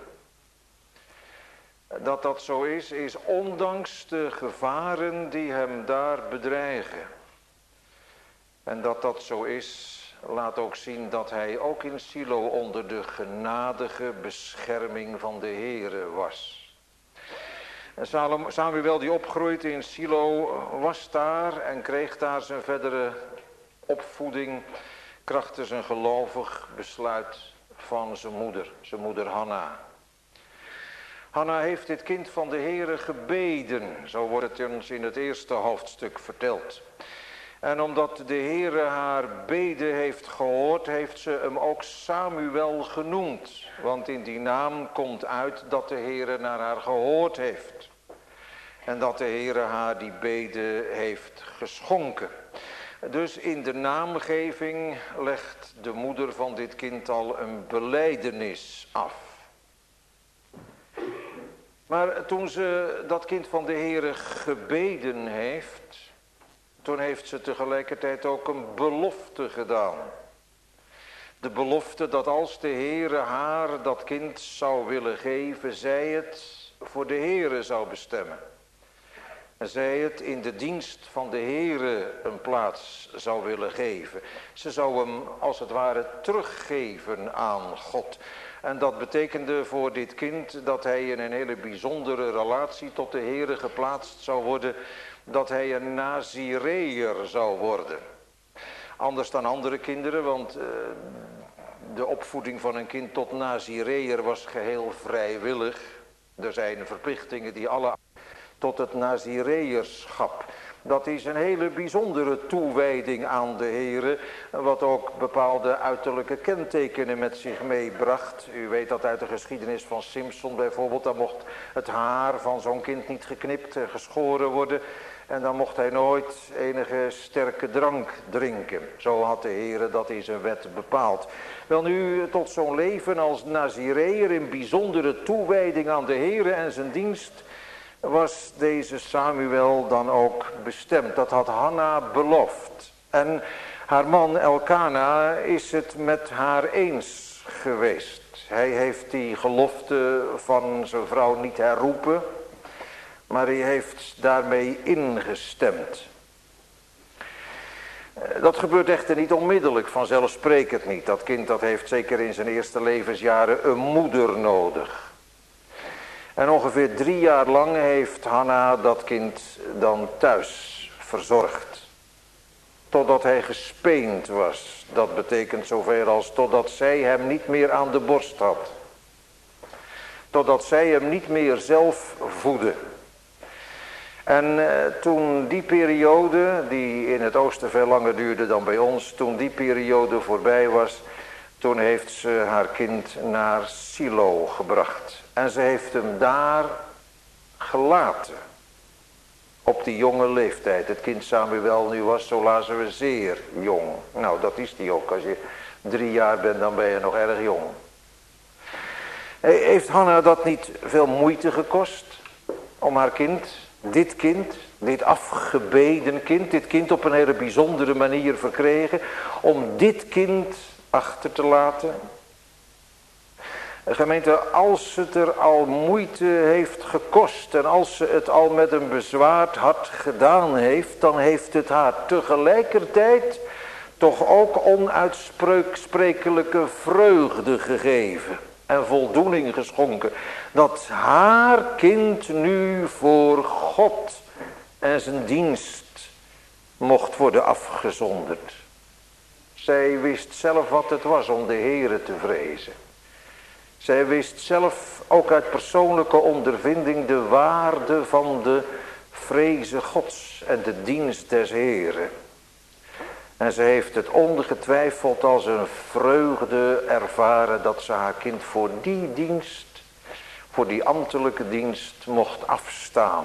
Dat dat zo is, is ondanks de gevaren die hem daar bedreigen. En dat dat zo is, laat ook zien dat hij ook in Silo onder de genadige bescherming van de Heere was. En Samuel die opgroeide in Silo was daar en kreeg daar zijn verdere opvoeding krachtens een gelovig besluit van zijn moeder, zijn moeder Hanna. Hanna heeft dit kind van de Heere gebeden, zo wordt het ons in het eerste hoofdstuk verteld. En omdat de Heere haar beden heeft gehoord, heeft ze hem ook Samuel genoemd. Want in die naam komt uit dat de Heere naar haar gehoord heeft. En dat de Heere haar die beden heeft geschonken. Dus in de naamgeving legt de moeder van dit kind al een belijdenis af. Maar toen ze dat kind van de Heere gebeden heeft, toen heeft ze tegelijkertijd ook een belofte gedaan. De belofte dat als de Heere haar dat kind zou willen geven, zij het voor de Heere zou bestemmen. En zij het in de dienst van de Heere een plaats zou willen geven. Ze zou hem als het ware teruggeven aan God. En dat betekende voor dit kind dat hij in een hele bijzondere relatie tot de Heere geplaatst zou worden. Dat hij een Nazireër zou worden. Anders dan andere kinderen, want uh, de opvoeding van een kind tot Nazireër was geheel vrijwillig. Er zijn verplichtingen die alle tot het Nazireërschap. Dat is een hele bijzondere toewijding aan de Heere, wat ook bepaalde uiterlijke kentekenen met zich meebracht. U weet dat uit de geschiedenis van Simson bijvoorbeeld, dan mocht het haar van zo'n kind niet geknipt en geschoren worden. En dan mocht hij nooit enige sterke drank drinken. Zo had de Heere dat in zijn wet bepaald. Wel nu, tot zo'n leven als Nazireër in bijzondere toewijding aan de Heere en zijn dienst was deze Samuel dan ook bestemd. Dat had Hanna beloofd. En haar man Elkana is het met haar eens geweest. Hij heeft die gelofte van zijn vrouw niet herroepen, maar hij heeft daarmee ingestemd. Dat gebeurt echter niet onmiddellijk, vanzelfsprekend niet. Dat kind dat heeft zeker in zijn eerste levensjaren een moeder nodig. En ongeveer drie jaar lang heeft Hanna dat kind dan thuis verzorgd. Totdat hij gespeend was. Dat betekent zoveel als totdat zij hem niet meer aan de borst had. Totdat zij hem niet meer zelf voedde. En eh, toen die periode, die in het oosten veel langer duurde dan bij ons, toen die periode voorbij was, toen heeft ze haar kind naar Silo gebracht. En ze heeft hem daar gelaten. Op die jonge leeftijd. Het kind Samuel nu was, zo lazen we, zeer jong. Nou, dat is die ook. Als je drie jaar bent, dan ben je nog erg jong. Heeft Hanna dat niet veel moeite gekost? Om haar kind, dit kind, dit afgebeden kind, dit kind op een hele bijzondere manier verkregen, om dit kind achter te laten? Gemeente, als het er al moeite heeft gekost en als ze het al met een bezwaard hart gedaan heeft, dan heeft het haar tegelijkertijd toch ook onuitsprekelijke vreugde gegeven en voldoening geschonken. Dat haar kind nu voor God en zijn dienst mocht worden afgezonderd. Zij wist zelf wat het was om de Heere te vrezen. Zij wist zelf ook uit persoonlijke ondervinding de waarde van de vreze Gods en de dienst des Heeren. En ze heeft het ongetwijfeld als een vreugde ervaren dat ze haar kind voor die dienst, voor die ambtelijke dienst mocht afstaan.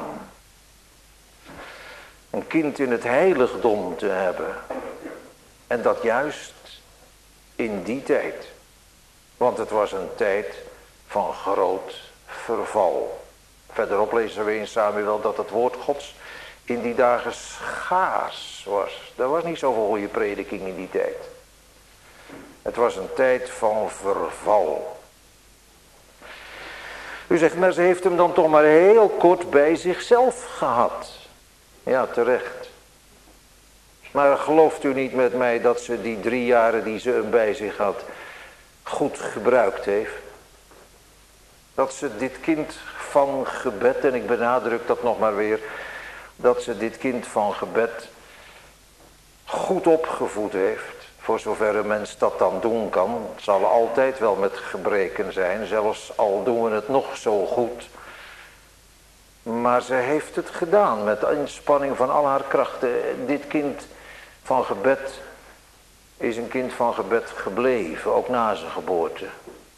Een kind in het heiligdom te hebben. En dat juist in die tijd. Want het was een tijd van groot verval. Verderop lezen we in Samuel dat het woord Gods in die dagen schaars was. Er was niet zoveel goede prediking in die tijd. Het was een tijd van verval. U zegt, maar ze heeft hem dan toch maar heel kort bij zichzelf gehad. Ja, terecht. Maar gelooft u niet met mij dat ze die drie jaren die ze hem bij zich had goed gebruikt heeft? Dat ze dit kind van gebed, en ik benadruk dat nog maar weer, dat ze dit kind van gebed goed opgevoed heeft. Voor zover een mens dat dan doen kan. Het zal altijd wel met gebreken zijn, zelfs al doen we het nog zo goed. Maar ze heeft het gedaan met de inspanning van al haar krachten. Dit kind van gebed is een kind van gebed gebleven, ook na zijn geboorte.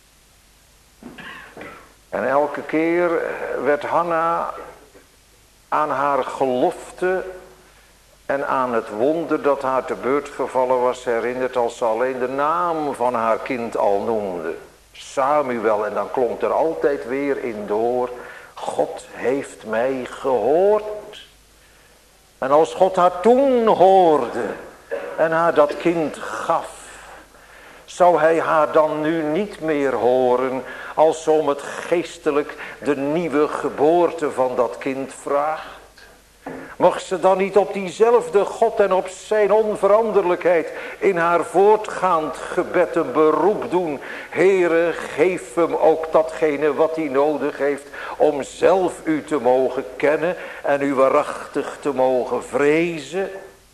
En elke keer werd Hanna aan haar gelofte en aan het wonder dat haar te beurt gevallen was herinnerd als ze alleen de naam van haar kind al noemde. Samuel, en dan klonk er altijd weer in door, God heeft mij gehoord. En als God haar toen hoorde en haar dat kind gaf, zou hij haar dan nu niet meer horen als ze om het geestelijk de nieuwe geboorte van dat kind vraagt? Mag ze dan niet op diezelfde God en op zijn onveranderlijkheid in haar voortgaand gebed een beroep doen? Heere, geef hem ook datgene wat hij nodig heeft om zelf u te mogen kennen en u waarachtig te mogen vrezen.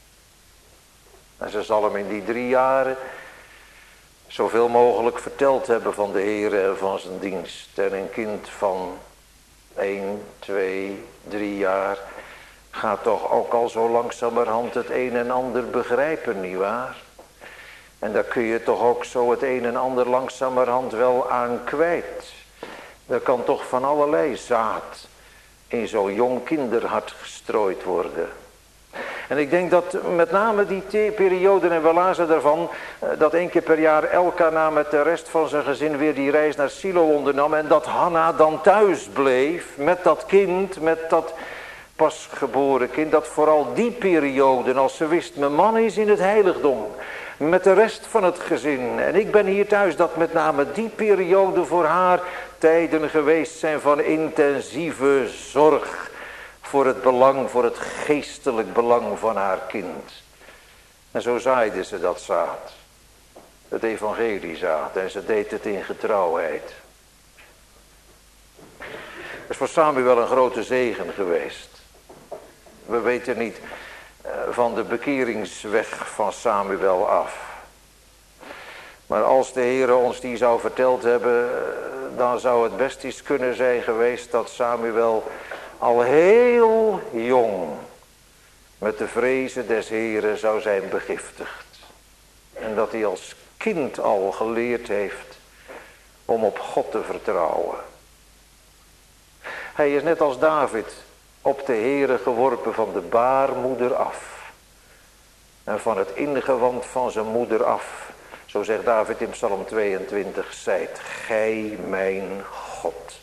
En ze zal hem in die drie jaren zoveel mogelijk verteld hebben van de Heere en van zijn dienst. En een kind van één, twee, drie jaar gaat toch ook al zo langzamerhand het een en ander begrijpen, nietwaar? En daar kun je toch ook zo het een en ander langzamerhand wel aan kwijt. Er kan toch van allerlei zaad in zo'n jong kinderhart gestrooid worden. En ik denk dat met name die periode, en we lazen daarvan, dat één keer per jaar Elkana met de rest van zijn gezin weer die reis naar Silo ondernam. En dat Hanna dan thuis bleef met dat kind, met dat pasgeboren kind. Dat vooral die periode, als ze wist, mijn man is in het heiligdom, met de rest van het gezin. En ik ben hier thuis, dat met name die periode voor haar tijden geweest zijn van intensieve zorg. Voor het belang, voor het geestelijk belang van haar kind. En zo zaaide ze dat zaad. Het evangeliezaad. En ze deed het in getrouwheid. Het is voor Samuel een grote zegen geweest. We weten niet van de bekeringsweg van Samuel af. Maar als de Heere ons die zou verteld hebben, dan zou het best eens kunnen zijn geweest dat Samuel al heel jong met de vrezen des Heeren zou zijn begiftigd. En dat hij als kind al geleerd heeft om op God te vertrouwen. Hij is net als David op de Heere geworpen van de baarmoeder af. En van het ingewand van zijn moeder af. Zo zegt David in Psalm tweeëntwintig, zijt gij mijn God.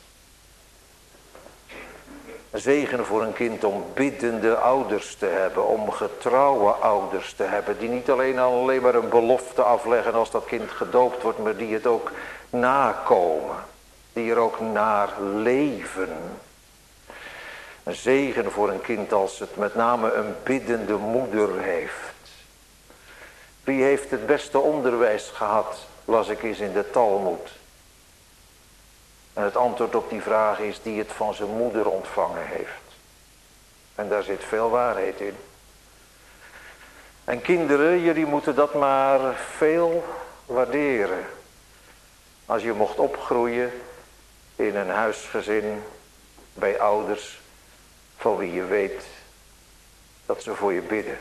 Een zegen voor een kind om biddende ouders te hebben, om getrouwe ouders te hebben, die niet alleen alleen maar een belofte afleggen als dat kind gedoopt wordt, maar die het ook nakomen. Die er ook naar leven. Een zegen voor een kind als het met name een biddende moeder heeft. Wie heeft het beste onderwijs gehad, las ik eens in de Talmud. En het antwoord op die vraag is die het van zijn moeder ontvangen heeft. En daar zit veel waarheid in. En kinderen, jullie moeten dat maar veel waarderen. Als je mocht opgroeien in een huisgezin, bij ouders van wie je weet dat ze voor je bidden.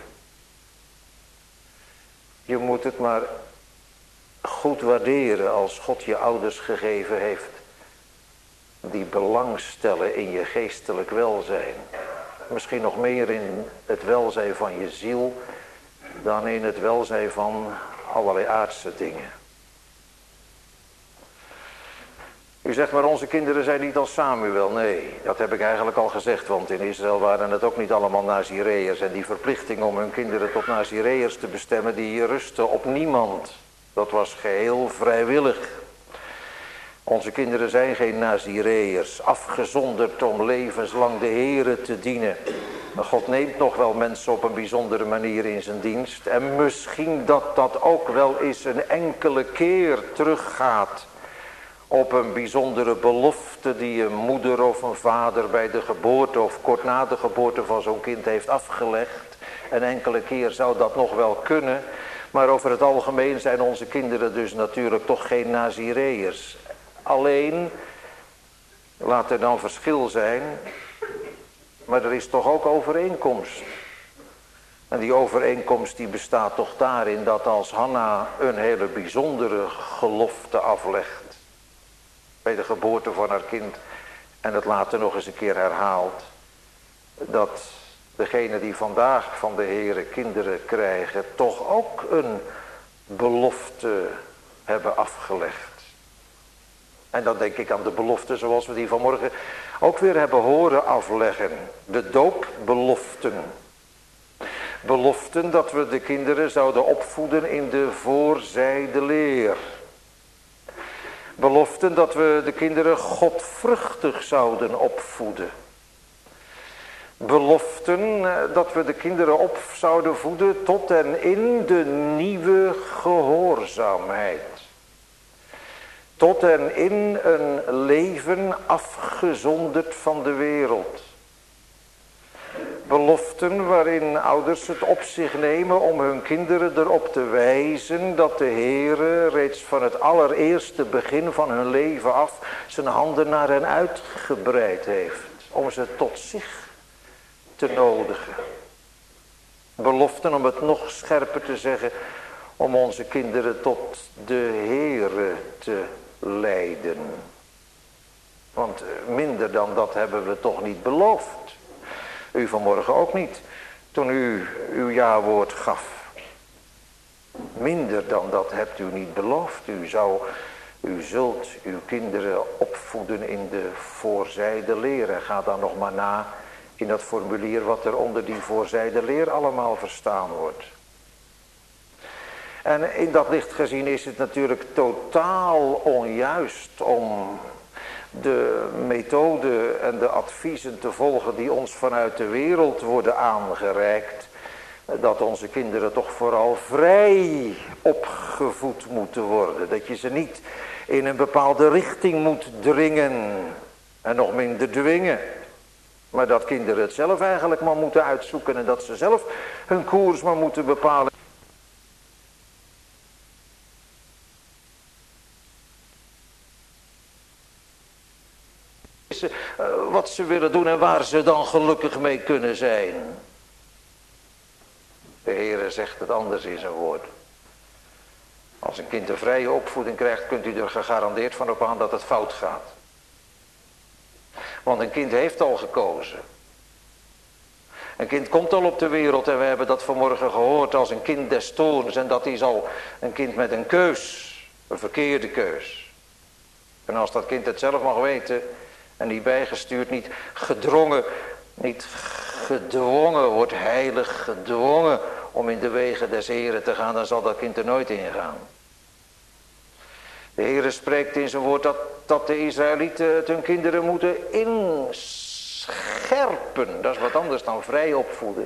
Je moet het maar goed waarderen als God je ouders gegeven heeft. Die belang stellen in je geestelijk welzijn. Misschien nog meer in het welzijn van je ziel dan in het welzijn van allerlei aardse dingen. U zegt maar onze kinderen zijn niet als Samuel. Nee, dat heb ik eigenlijk al gezegd. Want in Israël waren het ook niet allemaal Nazireërs. En die verplichting om hun kinderen tot Nazireërs te bestemmen, die rustte op niemand. Dat was geheel vrijwillig. Onze kinderen zijn geen Nazireërs, afgezonderd om levenslang de Here te dienen. Maar God neemt nog wel mensen op een bijzondere manier in zijn dienst. En misschien dat dat ook wel eens een enkele keer teruggaat op een bijzondere belofte die een moeder of een vader bij de geboorte of kort na de geboorte van zo'n kind heeft afgelegd. Een enkele keer zou dat nog wel kunnen. Maar over het algemeen zijn onze kinderen dus natuurlijk toch geen Nazireërs. Alleen, laat er dan verschil zijn, maar er is toch ook overeenkomst. En die overeenkomst die bestaat toch daarin dat als Hanna een hele bijzondere gelofte aflegt bij de geboorte van haar kind en het later nog eens een keer herhaalt, dat degenen die vandaag van de Heere kinderen krijgen toch ook een belofte hebben afgelegd. En dan denk ik aan de belofte zoals we die vanmorgen ook weer hebben horen afleggen. De doopbeloften. Beloften dat we de kinderen zouden opvoeden in de voorzijde leer. Beloften dat we de kinderen godvruchtig zouden opvoeden. Beloften dat we de kinderen op zouden voeden tot en in de nieuwe gehoorzaamheid. Tot en in een leven afgezonderd van de wereld. Beloften waarin ouders het op zich nemen om hun kinderen erop te wijzen dat de Heere reeds van het allereerste begin van hun leven af zijn handen naar hen uitgebreid heeft. Om ze tot zich te nodigen. Beloften, om het nog scherper te zeggen, om onze kinderen tot de Heere te leiden. Want minder dan dat hebben we toch niet beloofd. U vanmorgen ook niet, toen u uw jawoord gaf. Minder dan dat hebt u niet beloofd. U zou, u zult uw kinderen opvoeden in de voorzijde leer. En ga dan nog maar na in dat formulier wat er onder die voorzijde leer allemaal verstaan wordt. En in dat licht gezien is het natuurlijk totaal onjuist om de methode en de adviezen te volgen die ons vanuit de wereld worden aangereikt. Dat onze kinderen toch vooral vrij opgevoed moeten worden. Dat je ze niet in een bepaalde richting moet dringen en nog minder dwingen. Maar dat kinderen het zelf eigenlijk maar moeten uitzoeken en dat ze zelf hun koers maar moeten bepalen. Wat ze willen doen en waar ze dan gelukkig mee kunnen zijn. De Heere zegt het anders in zijn woord. Als een kind een vrije opvoeding krijgt, kunt u er gegarandeerd van op aan dat het fout gaat. Want een kind heeft al gekozen. Een kind komt al op de wereld en we hebben dat vanmorgen gehoord als een kind des toorns. En dat is al een kind met een keus, een verkeerde keus. En als dat kind het zelf mag weten en niet bijgestuurd, niet gedrongen, niet gedwongen, wordt heilig gedwongen om in de wegen des Heren te gaan, dan zal dat kind er nooit in gaan. De Heere spreekt in zijn woord dat, dat de Israëlieten het hun kinderen moeten inscherpen. Dat is wat anders dan vrij opvoeden.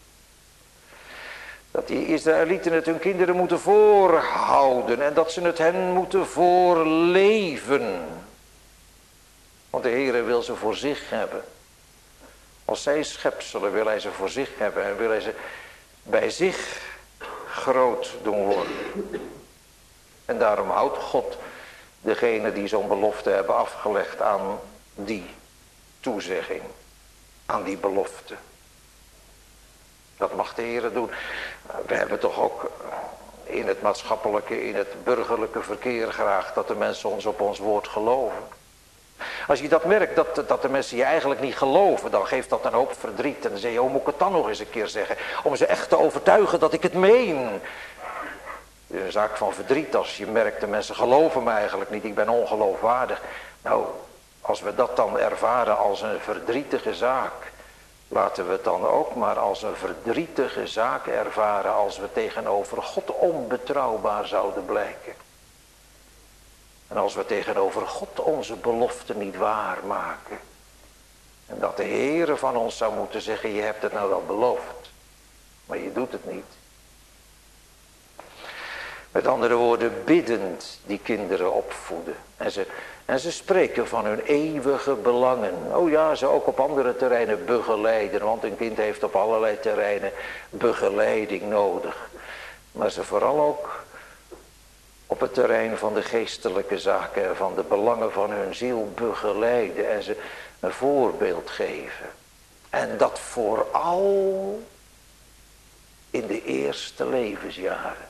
Dat die Israëlieten het hun kinderen moeten voorhouden en dat ze het hen moeten voorleven. Want de Heere wil ze voor zich hebben. Als zij schepselen wil hij ze voor zich hebben en wil hij ze bij zich groot doen worden. En daarom houdt God degene die zo'n belofte hebben afgelegd aan die toezegging, aan die belofte. Dat mag de Heere doen. We hebben toch ook in het maatschappelijke, in het burgerlijke verkeer graag dat de mensen ons op ons woord geloven. Als je dat merkt, dat, dat de mensen je eigenlijk niet geloven, dan geeft dat een hoop verdriet. En dan zeg je, hoe moet ik het dan nog eens een keer zeggen? Om ze echt te overtuigen dat ik het meen. Het is een zaak van verdriet als je merkt, de mensen geloven me eigenlijk niet, ik ben ongeloofwaardig. Nou, als we dat dan ervaren als een verdrietige zaak, laten we het dan ook maar als een verdrietige zaak ervaren als we tegenover God onbetrouwbaar zouden blijken. En als we tegenover God onze belofte niet waarmaken. En dat de Heere van ons zou moeten zeggen, je hebt het nou wel beloofd, maar je doet het niet. Met andere woorden, biddend die kinderen opvoeden. En ze, en ze spreken van hun eeuwige belangen. Oh ja, ze ook op andere terreinen begeleiden. Want een kind heeft op allerlei terreinen begeleiding nodig. Maar ze vooral ook op het terrein van de geestelijke zaken en van de belangen van hun ziel begeleiden. En ze een voorbeeld geven. En dat vooral in de eerste levensjaren.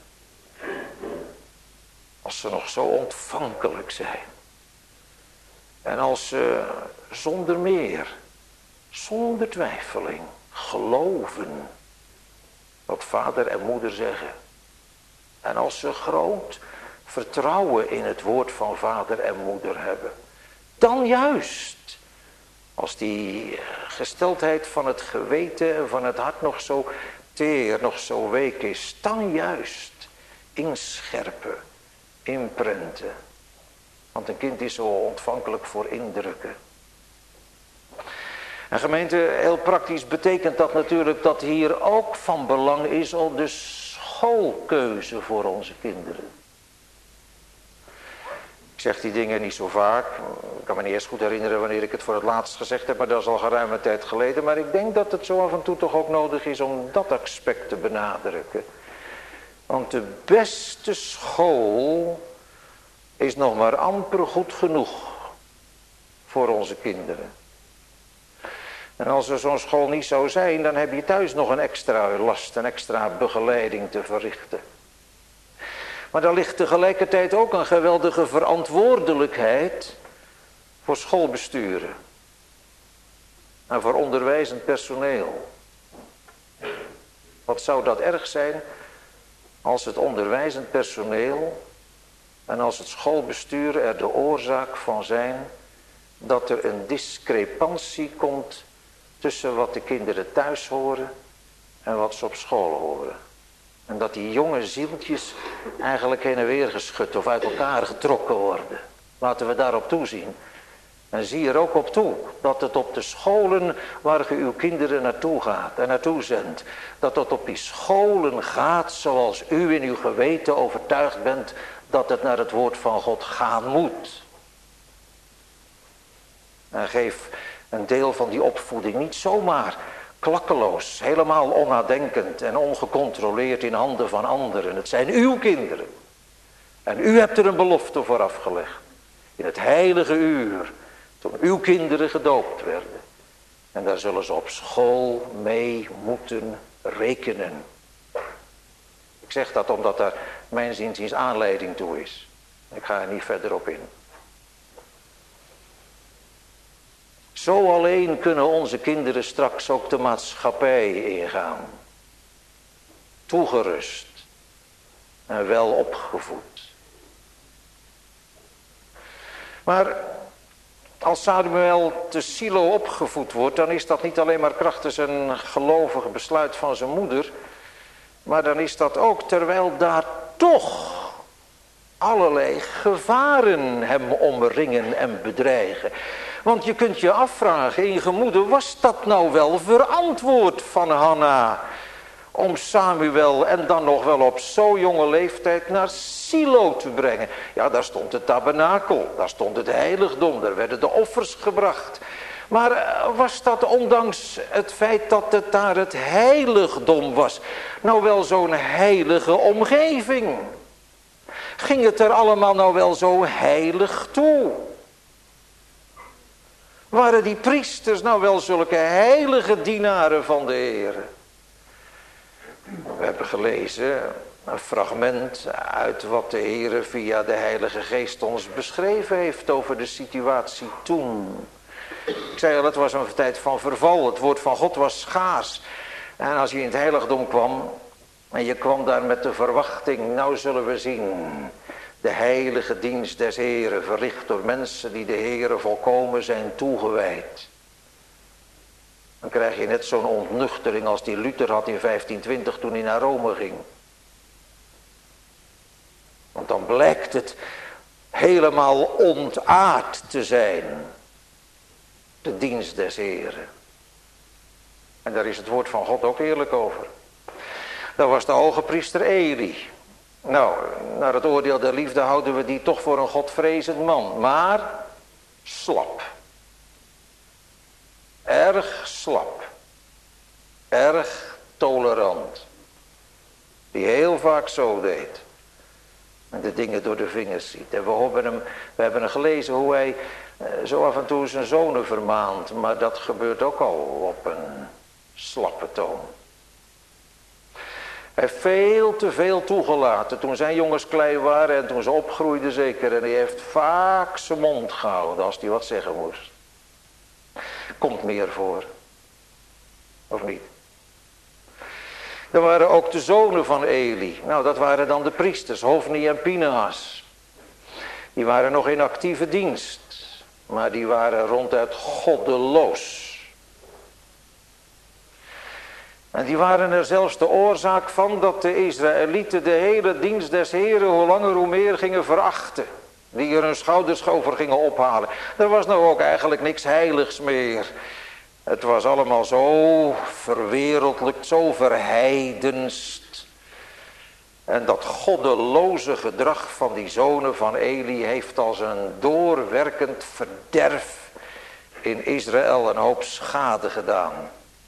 Als ze nog zo ontvankelijk zijn. En als ze zonder meer, zonder twijfeling, geloven wat vader en moeder zeggen. En als ze groot vertrouwen in het woord van vader en moeder hebben. Dan juist, als die gesteldheid van het geweten en van het hart nog zo teer, nog zo week is. Dan juist inscherpen, inprenten. Want een kind is zo ontvankelijk voor indrukken. En gemeente, heel praktisch betekent dat natuurlijk dat hier ook van belang is op de schoolkeuze voor onze kinderen. Ik zeg die dingen niet zo vaak. Ik kan me niet eens goed herinneren wanneer ik het voor het laatst gezegd heb, maar dat is al geruime tijd geleden. Maar ik denk dat het zo af en toe toch ook nodig is om dat aspect te benadrukken. Want de beste school is nog maar amper goed genoeg voor onze kinderen. En als er zo'n school niet zou zijn, dan heb je thuis nog een extra last, een extra begeleiding te verrichten. Maar daar ligt tegelijkertijd ook een geweldige verantwoordelijkheid voor schoolbesturen. En voor onderwijzend personeel. Wat zou dat erg zijn als het onderwijzend personeel en als het schoolbestuur er de oorzaak van zijn dat er een discrepantie komt tussen wat de kinderen thuis horen en wat ze op school horen. En dat die jonge zieltjes eigenlijk heen en weer geschud of uit elkaar getrokken worden. Laten we daarop toezien. En zie er ook op toe dat het op de scholen waar u uw kinderen naartoe gaat en naartoe zendt. Dat het op die scholen gaat zoals u in uw geweten overtuigd bent dat het naar het woord van God gaan moet. En geef een deel van die opvoeding niet zomaar klakkeloos, helemaal onnadenkend en ongecontroleerd in handen van anderen. Het zijn uw kinderen. En u hebt er een belofte voor afgelegd. In het heilige uur, toen uw kinderen gedoopt werden. En daar zullen ze op school mee moeten rekenen. Ik zeg dat omdat daar mijn zinziens aanleiding toe is. Ik ga er niet verder op in. Zo alleen kunnen onze kinderen straks ook de maatschappij ingaan. Toegerust en wel opgevoed. Maar als Samuel te Silo opgevoed wordt, dan is dat niet alleen maar krachtens een gelovig besluit van zijn moeder, maar dan is dat ook terwijl daar toch allerlei gevaren hem omringen en bedreigen. Want je kunt je afvragen in je gemoede, was dat nou wel verantwoord van Hanna om Samuel en dan nog wel op zo'n jonge leeftijd naar Silo te brengen? Ja, daar stond de tabernakel, daar stond het heiligdom, daar werden de offers gebracht. Maar was dat ondanks het feit dat het daar het heiligdom was, nou wel zo'n heilige omgeving? Ging het er allemaal nou wel zo heilig toe? Waren die priesters nou wel zulke heilige dienaren van de Heer? We hebben gelezen een fragment uit wat de Heer via de Heilige Geest ons beschreven heeft over de situatie toen. Ik zei al, het was een tijd van verval. Het woord van God was schaars. En als je in het heiligdom kwam en je kwam daar met de verwachting, nou zullen we zien de heilige dienst des Heren verricht door mensen die de Heren volkomen zijn toegewijd. Dan krijg je net zo'n ontnuchtering als die Luther had in vijftien twintig toen hij naar Rome ging. Want dan blijkt het helemaal ontaard te zijn. De dienst des Heren. En daar is het woord van God ook eerlijk over. Dat was de hoge priester Eli. Nou, naar het oordeel der liefde houden we die toch voor een godvrezend man. Maar slap. Erg slap. Erg tolerant. Die heel vaak zo deed. En de dingen door de vingers ziet. En we hebben hem, we hebben hem gelezen hoe hij uh, zo af en toe zijn zonen vermaant. Maar dat gebeurt ook al op een slappe toon. Hij heeft veel te veel toegelaten toen zijn jongens klein waren en toen ze opgroeiden zeker. En hij heeft vaak zijn mond gehouden als hij wat zeggen moest. Komt meer voor. Of niet? Er waren ook de zonen van Eli. Nou, dat waren dan de priesters, Hofni en Pinehas. Die waren nog in actieve dienst. Maar die waren ronduit goddeloos. En die waren er zelfs de oorzaak van dat de Israëlieten de hele dienst des Heren hoe langer hoe meer gingen verachten. Die er hun schouders over gingen ophalen. Er was nou ook eigenlijk niks heiligs meer. Het was allemaal zo verwereldlijkt, zo verheidenst. En dat goddeloze gedrag van die zonen van Eli heeft als een doorwerkend verderf in Israël een hoop schade gedaan.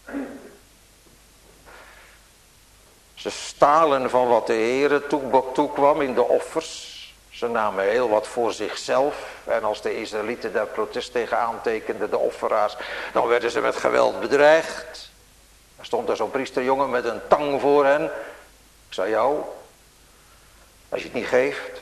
Ze stalen van wat de Heere toekwam in de offers. Ze namen heel wat voor zichzelf. En als de Israëlieten daar protest tegen aantekenden, de offeraars, dan werden ze met geweld bedreigd. Er stond er zo'n priesterjongen met een tang voor hen. Ik zei jou, als je het niet geeft.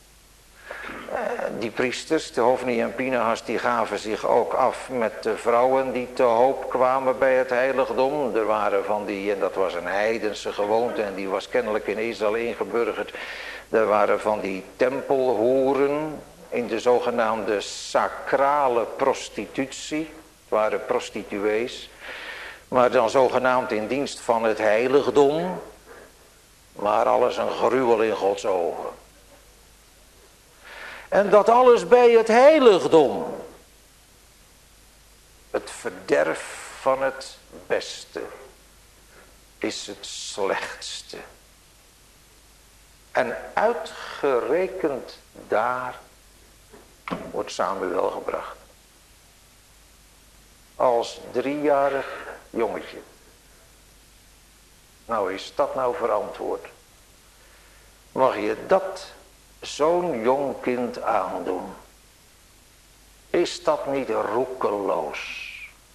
Die priesters, de Hofni en Pinehas, die gaven zich ook af met de vrouwen die te hoop kwamen bij het heiligdom. Er waren van die, en dat was een heidense gewoonte en die was kennelijk in Israël ingeburgerd. Er waren van die tempelhoeren in de zogenaamde sacrale prostitutie. Het waren prostituees, maar dan zogenaamd in dienst van het heiligdom. Maar alles een gruwel in Gods ogen. En dat alles bij het heiligdom. Het verderf van het beste is het slechtste. En uitgerekend daar wordt Samuel gebracht. Als driejarig jongetje. Nou, is dat nou verantwoord? Mag je dat zo'n jong kind aandoen? Is dat niet roekeloos?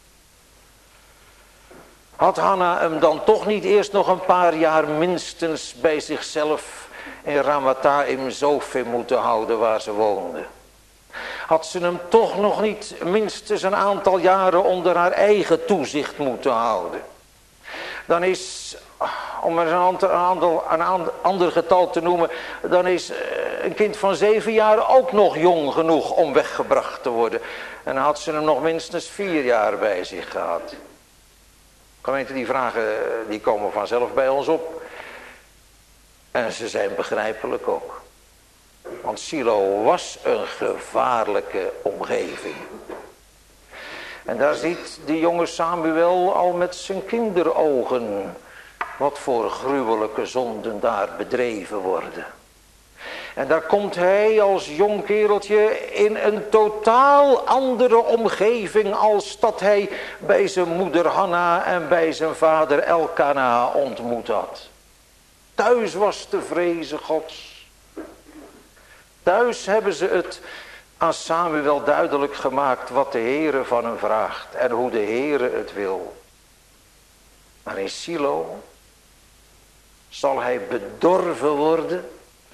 Had Hanna hem dan toch niet eerst nog een paar jaar minstens bij zichzelf in Ramathaim Zophim moeten houden waar ze woonde? Had ze hem toch nog niet minstens een aantal jaren onder haar eigen toezicht moeten houden? Dan is, om een ander, een ander getal te noemen, dan is een kind van zeven jaar ook nog jong genoeg om weggebracht te worden. En dan had ze hem nog minstens vier jaar bij zich gehad. Gemeente, die vragen die komen vanzelf bij ons op. En ze zijn begrijpelijk ook. Want Silo was een gevaarlijke omgeving. En daar ziet de jonge Samuel al met zijn kinderogen wat voor gruwelijke zonden daar bedreven worden. En daar komt hij als jong kereltje in een totaal andere omgeving als dat hij bij zijn moeder Hanna en bij zijn vader Elkana ontmoet had. Thuis was de vreze Gods. Thuis hebben ze het aan Samuel duidelijk gemaakt wat de Heere van hem vraagt en hoe de Heere het wil. Maar in Silo zal hij bedorven worden.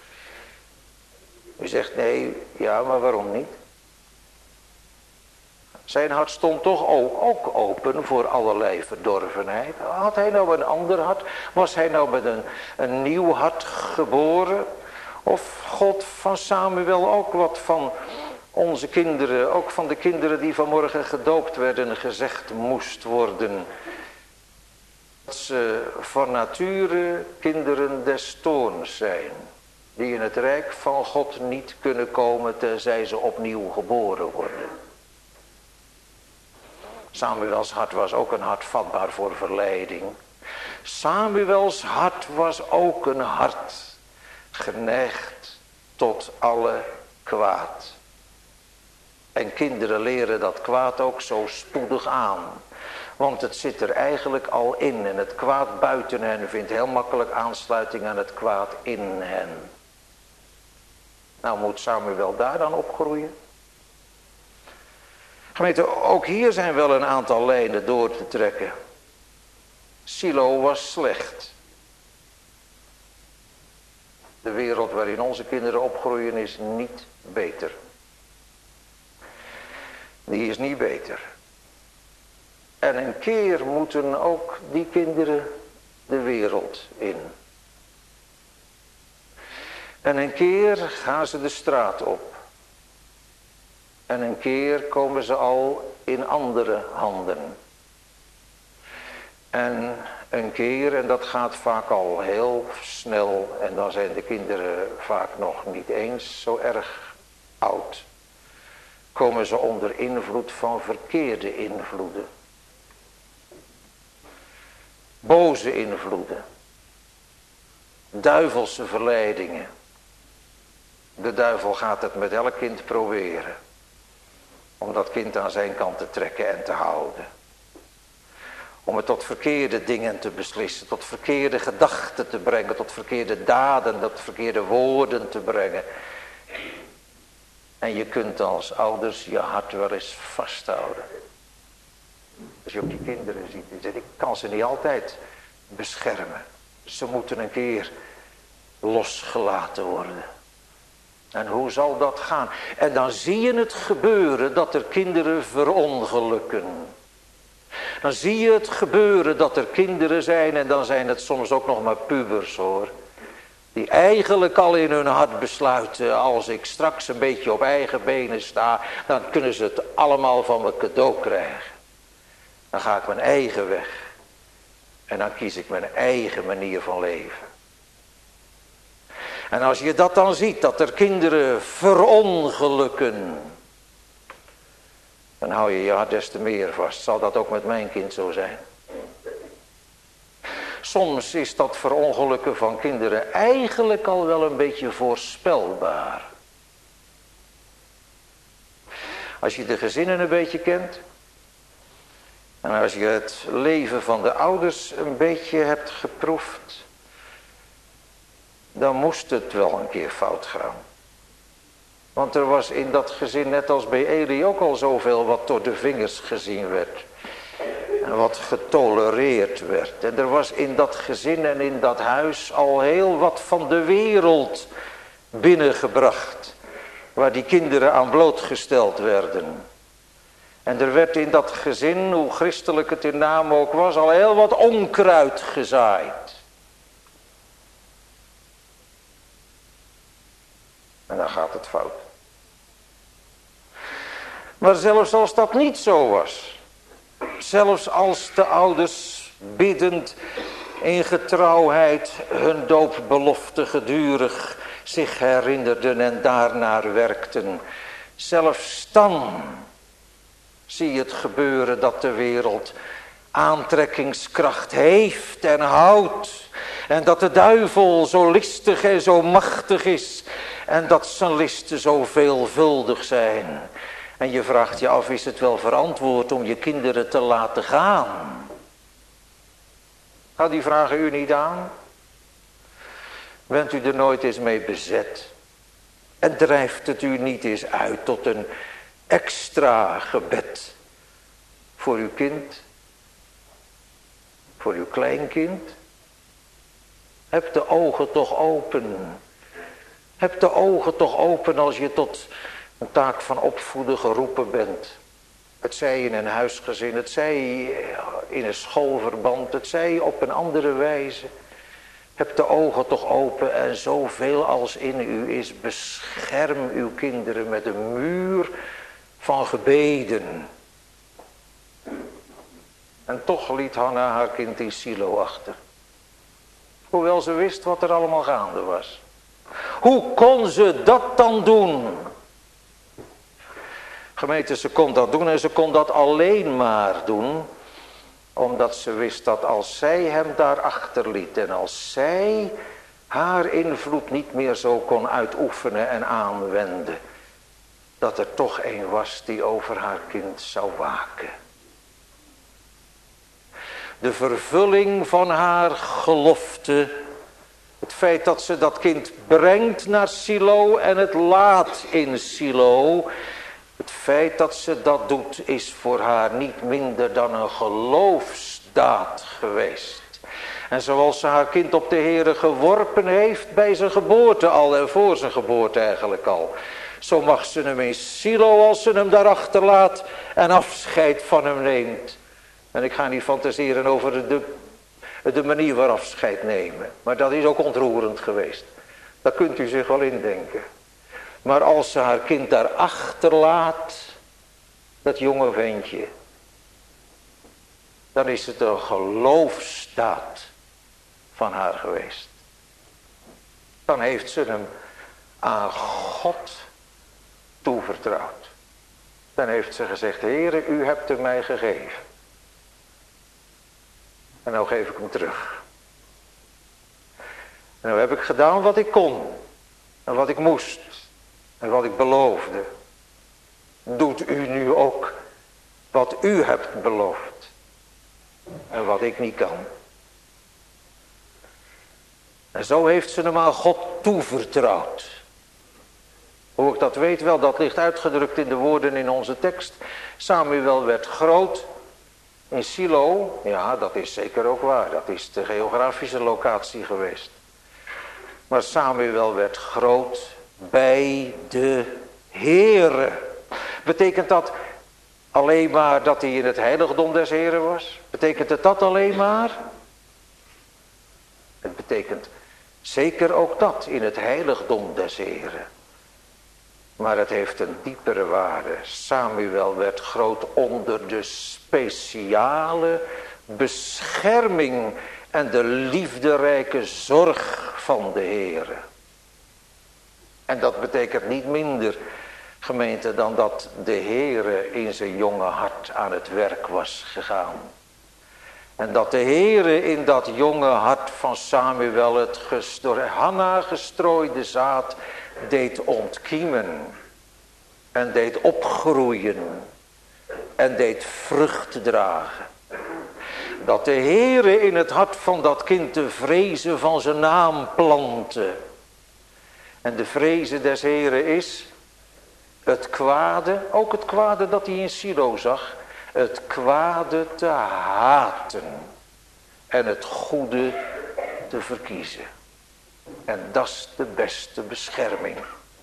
U zegt nee, ja, maar waarom niet? Zijn hart stond toch ook, ook open voor allerlei verdorvenheid. Had hij nou een ander hart? Was hij nou met een, een nieuw hart geboren? Of God van Samuel ook wat van onze kinderen, ook van de kinderen die vanmorgen gedoopt werden, gezegd moest worden. Dat ze van nature kinderen des toorns zijn. Die in het rijk van God niet kunnen komen tenzij ze opnieuw geboren worden. Samuels hart was ook een hart vatbaar voor verleiding. Samuels hart was ook een hart geneigd tot alle kwaad. En kinderen leren dat kwaad ook zo spoedig aan. Want het zit er eigenlijk al in. En het kwaad buiten hen vindt heel makkelijk aansluiting aan het kwaad in hen. Nou, moet Samuel daar dan opgroeien? Gemeente, ook hier zijn wel een aantal lijnen door te trekken. Silo was slecht. De wereld waarin onze kinderen opgroeien is niet beter. Die is niet beter. En een keer moeten ook die kinderen de wereld in. En een keer gaan ze de straat op. En een keer komen ze al in andere handen. En een keer, en dat gaat vaak al heel snel, en dan zijn de kinderen vaak nog niet eens zo erg oud, komen ze onder invloed van verkeerde invloeden. Boze invloeden. Duivelse verleidingen. De duivel gaat het met elk kind proberen. Om dat kind aan zijn kant te trekken en te houden. Om het tot verkeerde dingen te beslissen. Tot verkeerde gedachten te brengen. Tot verkeerde daden. Tot verkeerde woorden te brengen. En je kunt als ouders je hart wel eens vasthouden. Als je ook die kinderen ziet. Je zegt, ik kan ze niet altijd beschermen. Ze moeten een keer losgelaten worden. En hoe zal dat gaan? En dan zie je het gebeuren dat er kinderen verongelukken. Dan zie je het gebeuren dat er kinderen zijn. En dan zijn het soms ook nog maar pubers hoor. Die eigenlijk al in hun hart besluiten. Als ik straks een beetje op eigen benen sta. Dan kunnen ze het allemaal van me cadeau krijgen. Dan ga ik mijn eigen weg. En dan kies ik mijn eigen manier van leven. En als je dat dan ziet, dat er kinderen verongelukken, dan hou je je hart des te meer vast. Zal dat ook met mijn kind zo zijn? Soms is dat verongelukken van kinderen eigenlijk al wel een beetje voorspelbaar. Als je de gezinnen een beetje kent, en als je het leven van de ouders een beetje hebt geproefd, dan moest het wel een keer fout gaan. Want er was in dat gezin, net als bij Eli, ook al zoveel wat door de vingers gezien werd. En wat getolereerd werd. En er was in dat gezin en in dat huis al heel wat van de wereld binnengebracht. Waar die kinderen aan blootgesteld werden. En er werd in dat gezin, hoe christelijk het in naam ook was, al heel wat onkruid gezaaid. En dan gaat het fout. Maar zelfs als dat niet zo was. Zelfs als de ouders biddend in getrouwheid hun doopbelofte gedurig zich herinnerden en daarnaar werkten. Zelfs dan zie je het gebeuren dat de wereld aantrekkingskracht heeft en houdt. En dat de duivel zo listig en zo machtig is. En dat zijn listen zo veelvuldig zijn. En je vraagt je af, is het wel verantwoord om je kinderen te laten gaan? Gaat die vragen u niet aan? Bent u er nooit eens mee bezet? En drijft het u niet eens uit tot een extra gebed voor uw kind? Voor uw kleinkind? Heb de ogen toch open. Heb de ogen toch open als je tot een taak van opvoeden geroepen bent. Het zij in een huisgezin, het zij in een schoolverband, het zij op een andere wijze. Heb de ogen toch open en zoveel als in u is, bescherm uw kinderen met een muur van gebeden. En toch liet Hanna haar kind in Silo achter. Hoewel ze wist wat er allemaal gaande was. Hoe kon ze dat dan doen? Gemeente, ze kon dat doen en ze kon dat alleen maar doen. Omdat ze wist dat als zij hem daarachter liet en als zij haar invloed niet meer zo kon uitoefenen en aanwenden. Dat er toch een was die over haar kind zou waken. De vervulling van haar gelofte. Het feit dat ze dat kind brengt naar Silo en het laat in Silo. Het feit dat ze dat doet is voor haar niet minder dan een geloofsdaad geweest. En zoals ze haar kind op de Heere geworpen heeft bij zijn geboorte al en voor zijn geboorte eigenlijk al. Zo mag ze hem in Silo als ze hem daarachter laat en afscheid van hem neemt. En ik ga niet fantaseren over de, de manier waarop afscheid nemen. Maar dat is ook ontroerend geweest. Daar kunt u zich wel indenken. Maar als ze haar kind daarachter laat, dat jonge ventje, dan is het een geloofsdaad van haar geweest. Dan heeft ze hem aan God toevertrouwd. Dan heeft ze gezegd, Heere, u hebt hem mij gegeven. En nou geef ik hem terug. En nou heb ik gedaan wat ik kon. En wat ik moest. En wat ik beloofde. Doet u nu ook wat u hebt beloofd. En wat ik niet kan. En zo heeft ze hem aan God toevertrouwd. Hoe ik dat weet wel, dat ligt uitgedrukt in de woorden in onze tekst. Samuel werd groot in Silo. Ja, dat is zeker ook waar. Dat is de geografische locatie geweest. Maar Samuel werd groot bij de Heere. Betekent dat alleen maar dat hij in het heiligdom des Heeren was? Betekent het dat alleen maar? Het betekent zeker ook dat, in het heiligdom des Heeren. Maar het heeft een diepere waarde. Samuel werd groot onder de speciale bescherming en de liefderijke zorg van de Heere. En dat betekent niet minder, gemeente, dan dat de Heere in zijn jonge hart aan het werk was gegaan. En dat de Heere in dat jonge hart van Samuel het door Hanna gestrooide zaad deed ontkiemen. En deed opgroeien. En deed vrucht dragen. Dat de Heere in het hart van dat kind de vrezen van zijn naam plantte. En de vrezen des Heeren is het kwade, ook het kwade dat hij in Silo zag, het kwade te haten en het goede te verkiezen. En dat is de beste bescherming.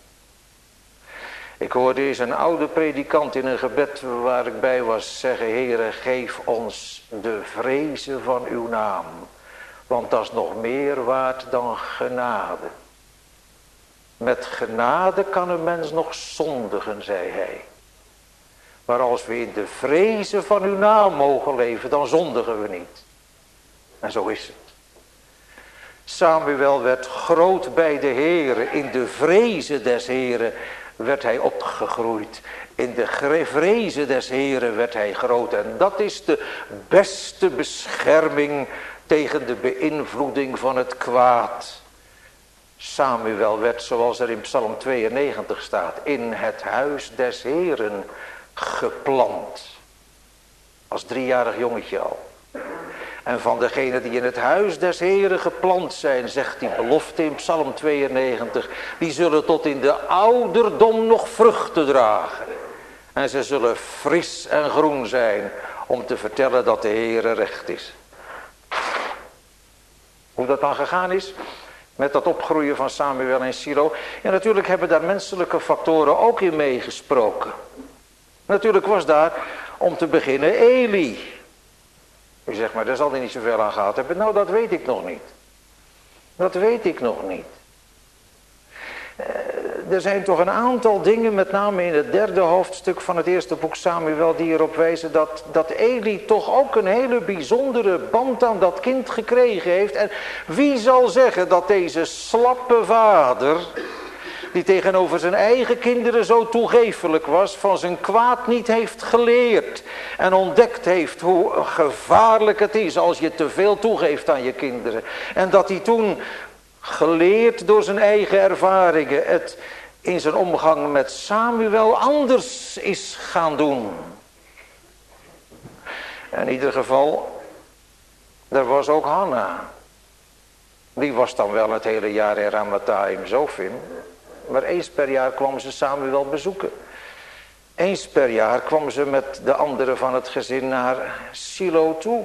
Ik hoorde eens een oude predikant in een gebed waar ik bij was zeggen, Heere, geef ons de vrezen van uw naam, want dat is nog meer waard dan genade. Met genade kan een mens nog zondigen, zei hij. Maar als we in de vrezen van uw naam mogen leven, dan zondigen we niet. En zo is het. Samuel werd groot bij de Heere. In de vrezen des Heeren werd hij opgegroeid. In de vrezen des Heeren werd hij groot. En dat is de beste bescherming tegen de beïnvloeding van het kwaad. Samuel werd, zoals er in Psalm tweeënnegentig staat, in het huis des Heeren geplant. Als driejarig jongetje al. En van degenen die in het huis des Heeren geplant zijn, zegt die belofte in Psalm tweeënnegentig, die zullen tot in de ouderdom nog vruchten dragen. En ze zullen fris en groen zijn om te vertellen dat de Heere recht is. Hoe dat dan gegaan is met dat opgroeien van Samuel en Silo. En natuurlijk hebben daar menselijke factoren ook in meegesproken. Natuurlijk was daar om te beginnen Eli. U zegt, maar daar zal hij niet zoveel aan gehad hebben. Nou, dat weet ik nog niet. Dat weet ik nog niet. Uh, er zijn toch een aantal dingen, met name in het derde hoofdstuk van het eerste boek Samuel, die erop wijzen dat, dat Eli toch ook een hele bijzondere band aan dat kind gekregen heeft. En wie zal zeggen dat deze slappe vader, die tegenover zijn eigen kinderen zo toegeeflijk was, van zijn kwaad niet heeft geleerd. En ontdekt heeft hoe gevaarlijk het is als je te veel toegeeft aan je kinderen. En dat hij toen, geleerd door zijn eigen ervaringen, het in zijn omgang met Samuel anders is gaan doen. In ieder geval, er was ook Hanna. Die was dan wel het hele jaar in Ramathaim Zophim. Maar eens per jaar kwam ze Samuel bezoeken. Eens per jaar kwam ze met de anderen van het gezin naar Silo toe.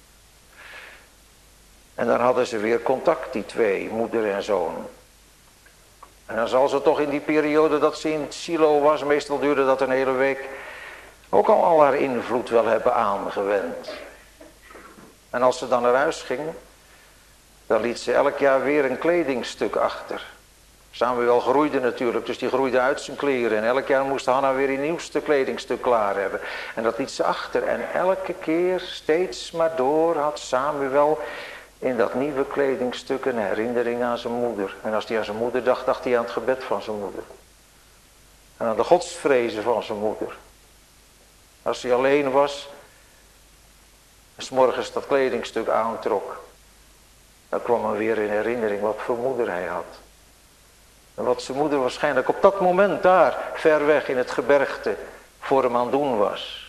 En dan hadden ze weer contact, die twee, moeder en zoon. En dan zal ze toch in die periode dat ze in Silo was, meestal duurde dat een hele week, ook al al haar invloed wel hebben aangewend. En als ze dan naar huis ging, dan liet ze elk jaar weer een kledingstuk achter. Samuel groeide natuurlijk, dus die groeide uit zijn kleren. En elk jaar moest Hanna weer een nieuwste kledingstuk klaar hebben. En dat liet ze achter. En elke keer, steeds maar door, had Samuel in dat nieuwe kledingstuk een herinnering aan zijn moeder. En als hij aan zijn moeder dacht, dacht hij aan het gebed van zijn moeder. En aan de godsvrezen van zijn moeder. Als hij alleen was, en 's morgens dat kledingstuk aantrok, dan kwam hem weer in herinnering wat voor moeder hij had. En wat zijn moeder waarschijnlijk op dat moment daar, ver weg in het gebergte, voor hem aan het doen was.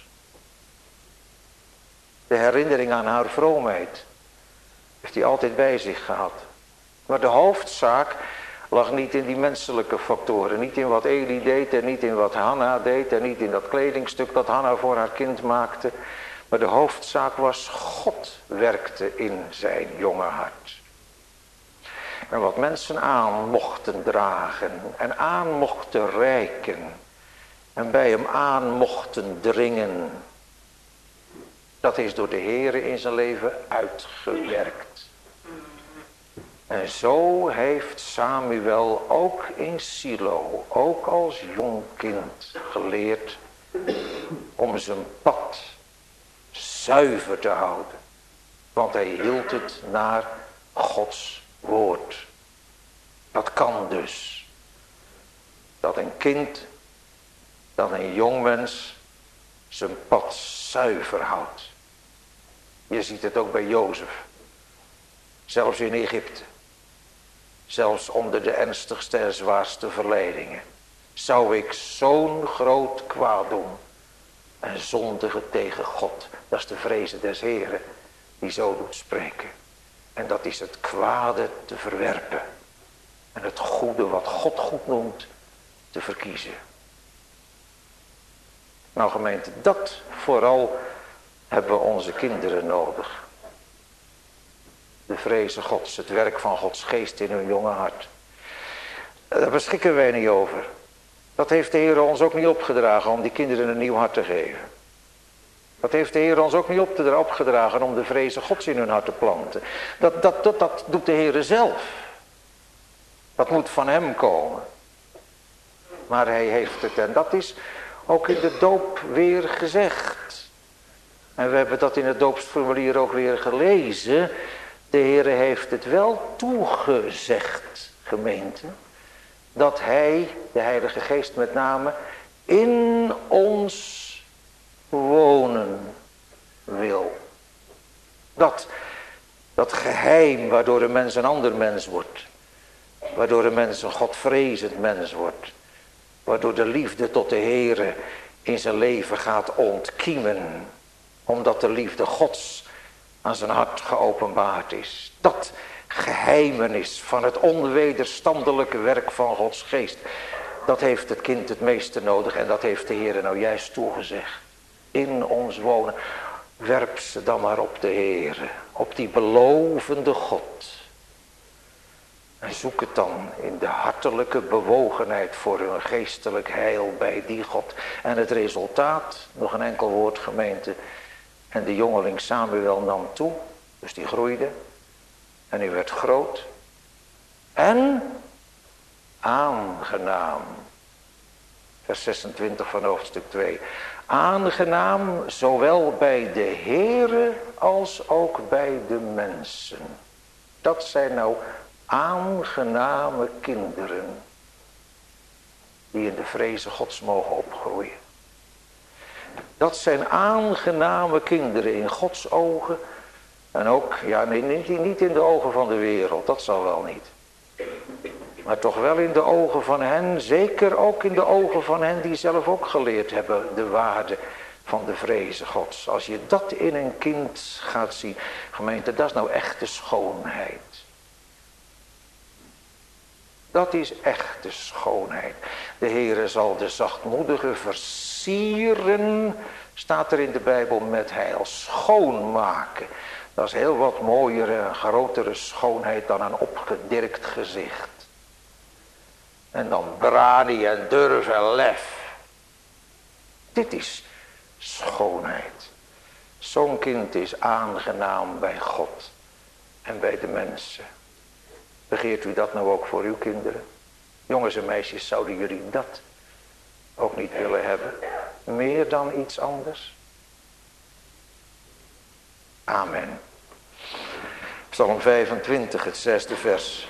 De herinnering aan haar vroomheid heeft hij altijd bij zich gehad. Maar de hoofdzaak lag niet in die menselijke factoren. Niet in wat Eli deed en niet in wat Hanna deed en niet in dat kledingstuk dat Hanna voor haar kind maakte. Maar de hoofdzaak was, God werkte in zijn jonge hart. En wat mensen aan mochten dragen en aan mochten reiken en bij hem aan mochten dringen, dat is door de Heere in zijn leven uitgewerkt. En zo heeft Samuel ook in Silo, ook als jong kind, geleerd om zijn pad zuiver te houden. Want hij hield het naar Gods woord. Dat kan dus. Dat een kind, dat een jongmens zijn pad zuiver houdt. Je ziet het ook bij Jozef. Zelfs in Egypte. Zelfs onder de ernstigste en zwaarste verleidingen. Zou ik zo'n groot kwaad doen en zondigen tegen God. Dat is de vrezen des Heren die zo doet spreken. En dat is het kwade te verwerpen. En het goede wat God goed noemt te verkiezen. Nou gemeente, dat vooral hebben we onze kinderen nodig. De vrezen Gods, het werk van Gods geest in hun jonge hart. Daar beschikken wij niet over. Dat heeft de Heer ons ook niet opgedragen om die kinderen een nieuw hart te geven. Dat heeft de Heer ons ook niet opgedragen om de vrezen Gods in hun hart te planten. Dat, dat, dat, dat doet de Heer zelf. Dat moet van hem komen. Maar hij heeft het, en dat is ook in de doop weer gezegd. En we hebben dat in het doopsformulier ook weer gelezen. De De Heere heeft het wel toegezegd, gemeente, dat Hij, de Heilige Geest met name, in ons wonen wil. Dat, dat geheim waardoor een mens een ander mens wordt. Waardoor een mens een godvrezend mens wordt. Waardoor de liefde tot de Heere in zijn leven gaat ontkiemen. Omdat de liefde Gods aan zijn hart geopenbaard is. Dat geheimenis van het onwederstandelijke werk van Gods geest. Dat heeft het kind het meeste nodig. En dat heeft de Heere nou juist toegezegd. In ons wonen. Werp ze dan maar op de Heere. Op die belovende God. En zoek het dan in de hartelijke bewogenheid voor hun geestelijk heil bij die God. En het resultaat, nog een enkel woord gemeente. En de jongeling Samuel nam toe. Dus die groeide. En hij werd groot. En aangenaam. Vers zesentwintig van hoofdstuk twee. Aangenaam zowel bij de Heere als ook bij de mensen. Dat zijn nou aangename kinderen. Die in de vreze Gods mogen opgroeien. Dat zijn aangename kinderen in Gods ogen. En ook, ja nee, niet in de ogen van de wereld, dat zal wel niet. Maar toch wel in de ogen van hen, zeker ook in de ogen van hen die zelf ook geleerd hebben de waarde van de vreze Gods. Als je dat in een kind gaat zien, gemeente, dat is nou echte schoonheid. Dat is echte schoonheid. De Heere zal de zachtmoedige versieren, staat er in de Bijbel, met heil. Schoonmaken. Dat is heel wat mooiere en grotere schoonheid dan een opgedirkt gezicht. En dan brani en durf en lef. Dit is schoonheid. Zo'n kind is aangenaam bij God en bij de mensen. Begeert u dat nou ook voor uw kinderen? Jongens en meisjes, zouden jullie dat ook niet willen hebben? Meer dan iets anders? Amen. Psalm vijfentwintig, het zesde vers.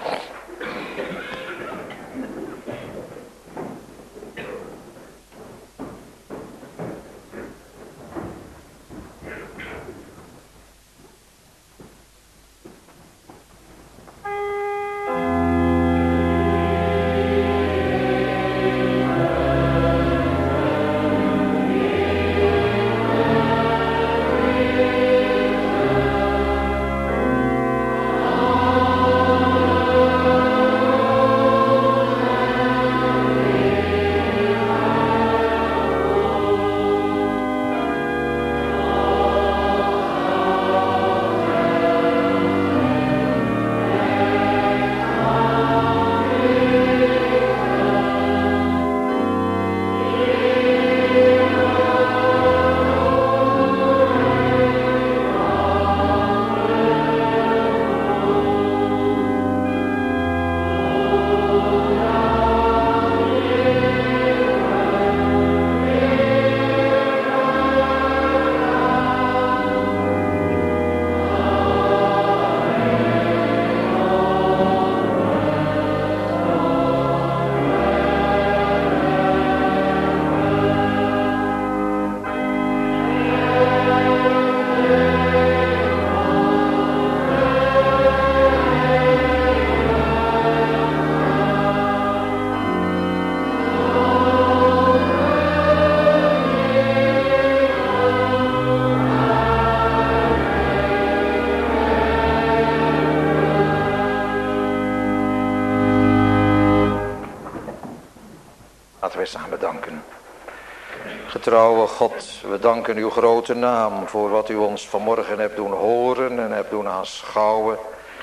Samen danken. Getrouwe God, we danken uw grote naam voor wat u ons vanmorgen hebt doen horen en hebt doen aanschouwen.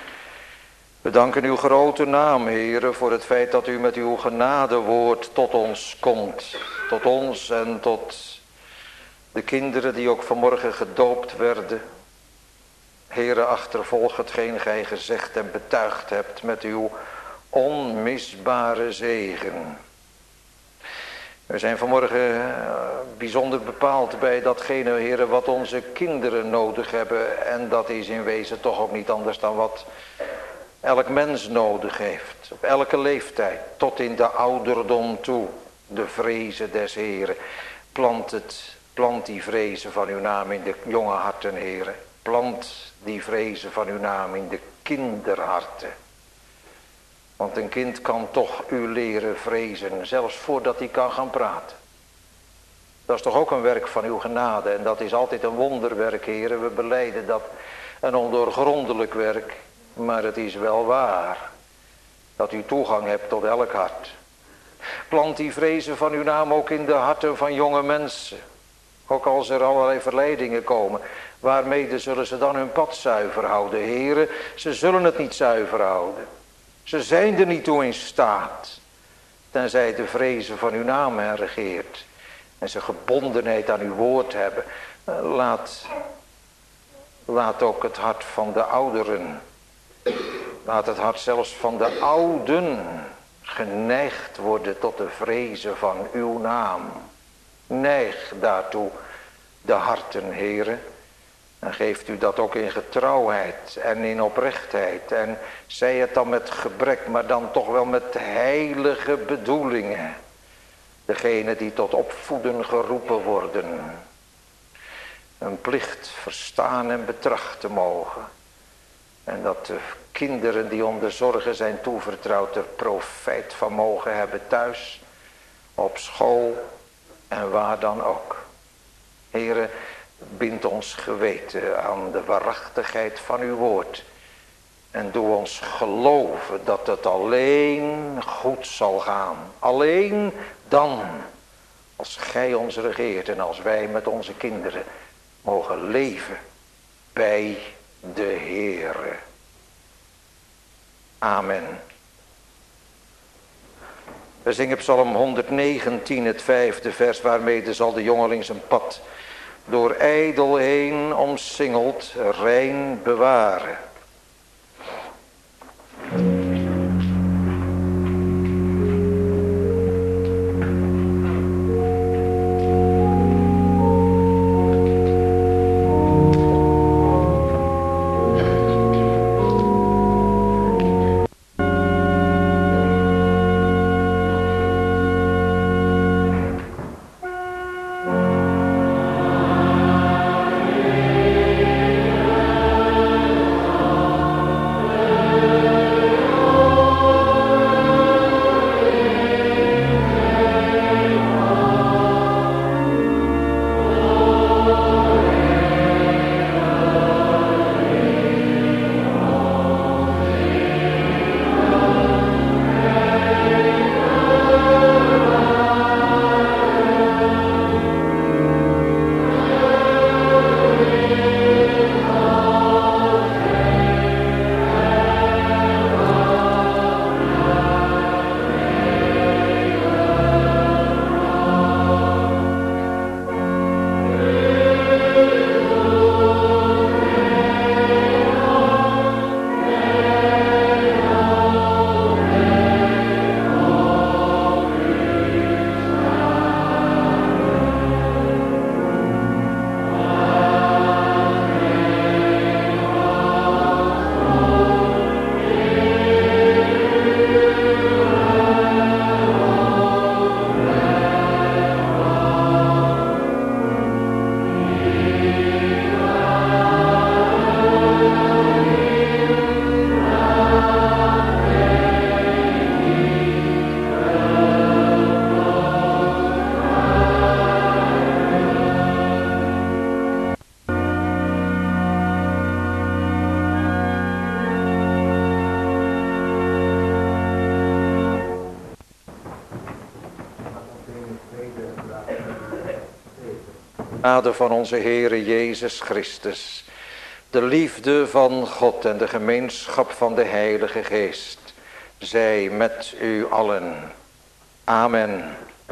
We danken uw grote naam, Heere, voor het feit dat u met uw genadewoord tot ons komt. Tot ons en tot de kinderen die ook vanmorgen gedoopt werden. Heere, achtervolg hetgeen gij gezegd en betuigd hebt met uw onmisbare zegen. We zijn vanmorgen bijzonder bepaald bij datgene, Heere, wat onze kinderen nodig hebben. En dat is in wezen toch ook niet anders dan wat elk mens nodig heeft. Op elke leeftijd, tot in de ouderdom toe. De vrezen des Heeren. Plant het, plant die vrezen van uw naam in de jonge harten, Heere. Plant die vrezen van uw naam in de kinderharten. Want een kind kan toch u leren vrezen, zelfs voordat hij kan gaan praten. Dat is toch ook een werk van uw genade. En dat is altijd een wonderwerk, Heere. We belijden dat een ondoorgrondelijk werk. Maar het is wel waar dat u toegang hebt tot elk hart. Plant die vrezen van uw naam ook in de harten van jonge mensen. Ook als er allerlei verleidingen komen. Waarmee zullen ze dan hun pad zuiver houden, Heere? Ze zullen het niet zuiver houden. Ze zijn er niet toe in staat. Tenzij de vrezen van uw naam hen regeert. En ze gebondenheid aan uw woord hebben. Laat, laat ook het hart van de ouderen. Laat het hart zelfs van de ouden geneigd worden tot de vrezen van uw naam. Neig daartoe de harten, Heere. En geeft u dat ook in getrouwheid en in oprechtheid. En zij het dan met gebrek, maar dan toch wel met heilige bedoelingen. Degene die tot opvoeden geroepen worden. Een plicht verstaan en betrachten mogen. En dat de kinderen die onder zorgen zijn toevertrouwd er profijt van mogen hebben thuis, op school en waar dan ook. Heere, bind ons geweten aan de waarachtigheid van uw woord. En doe ons geloven dat het alleen goed zal gaan. Alleen dan, als gij ons regeert en als wij met onze kinderen mogen leven bij de Heere. Amen. We zingen Psalm honderdnegentien, het vijfde vers, waarmee zal de jongeling zijn pad door ijdel heen omsingeld rein bewaren. genade van onze Heere Jezus Christus, de liefde van God en de gemeenschap van de Heilige Geest, zij met u allen. Amen.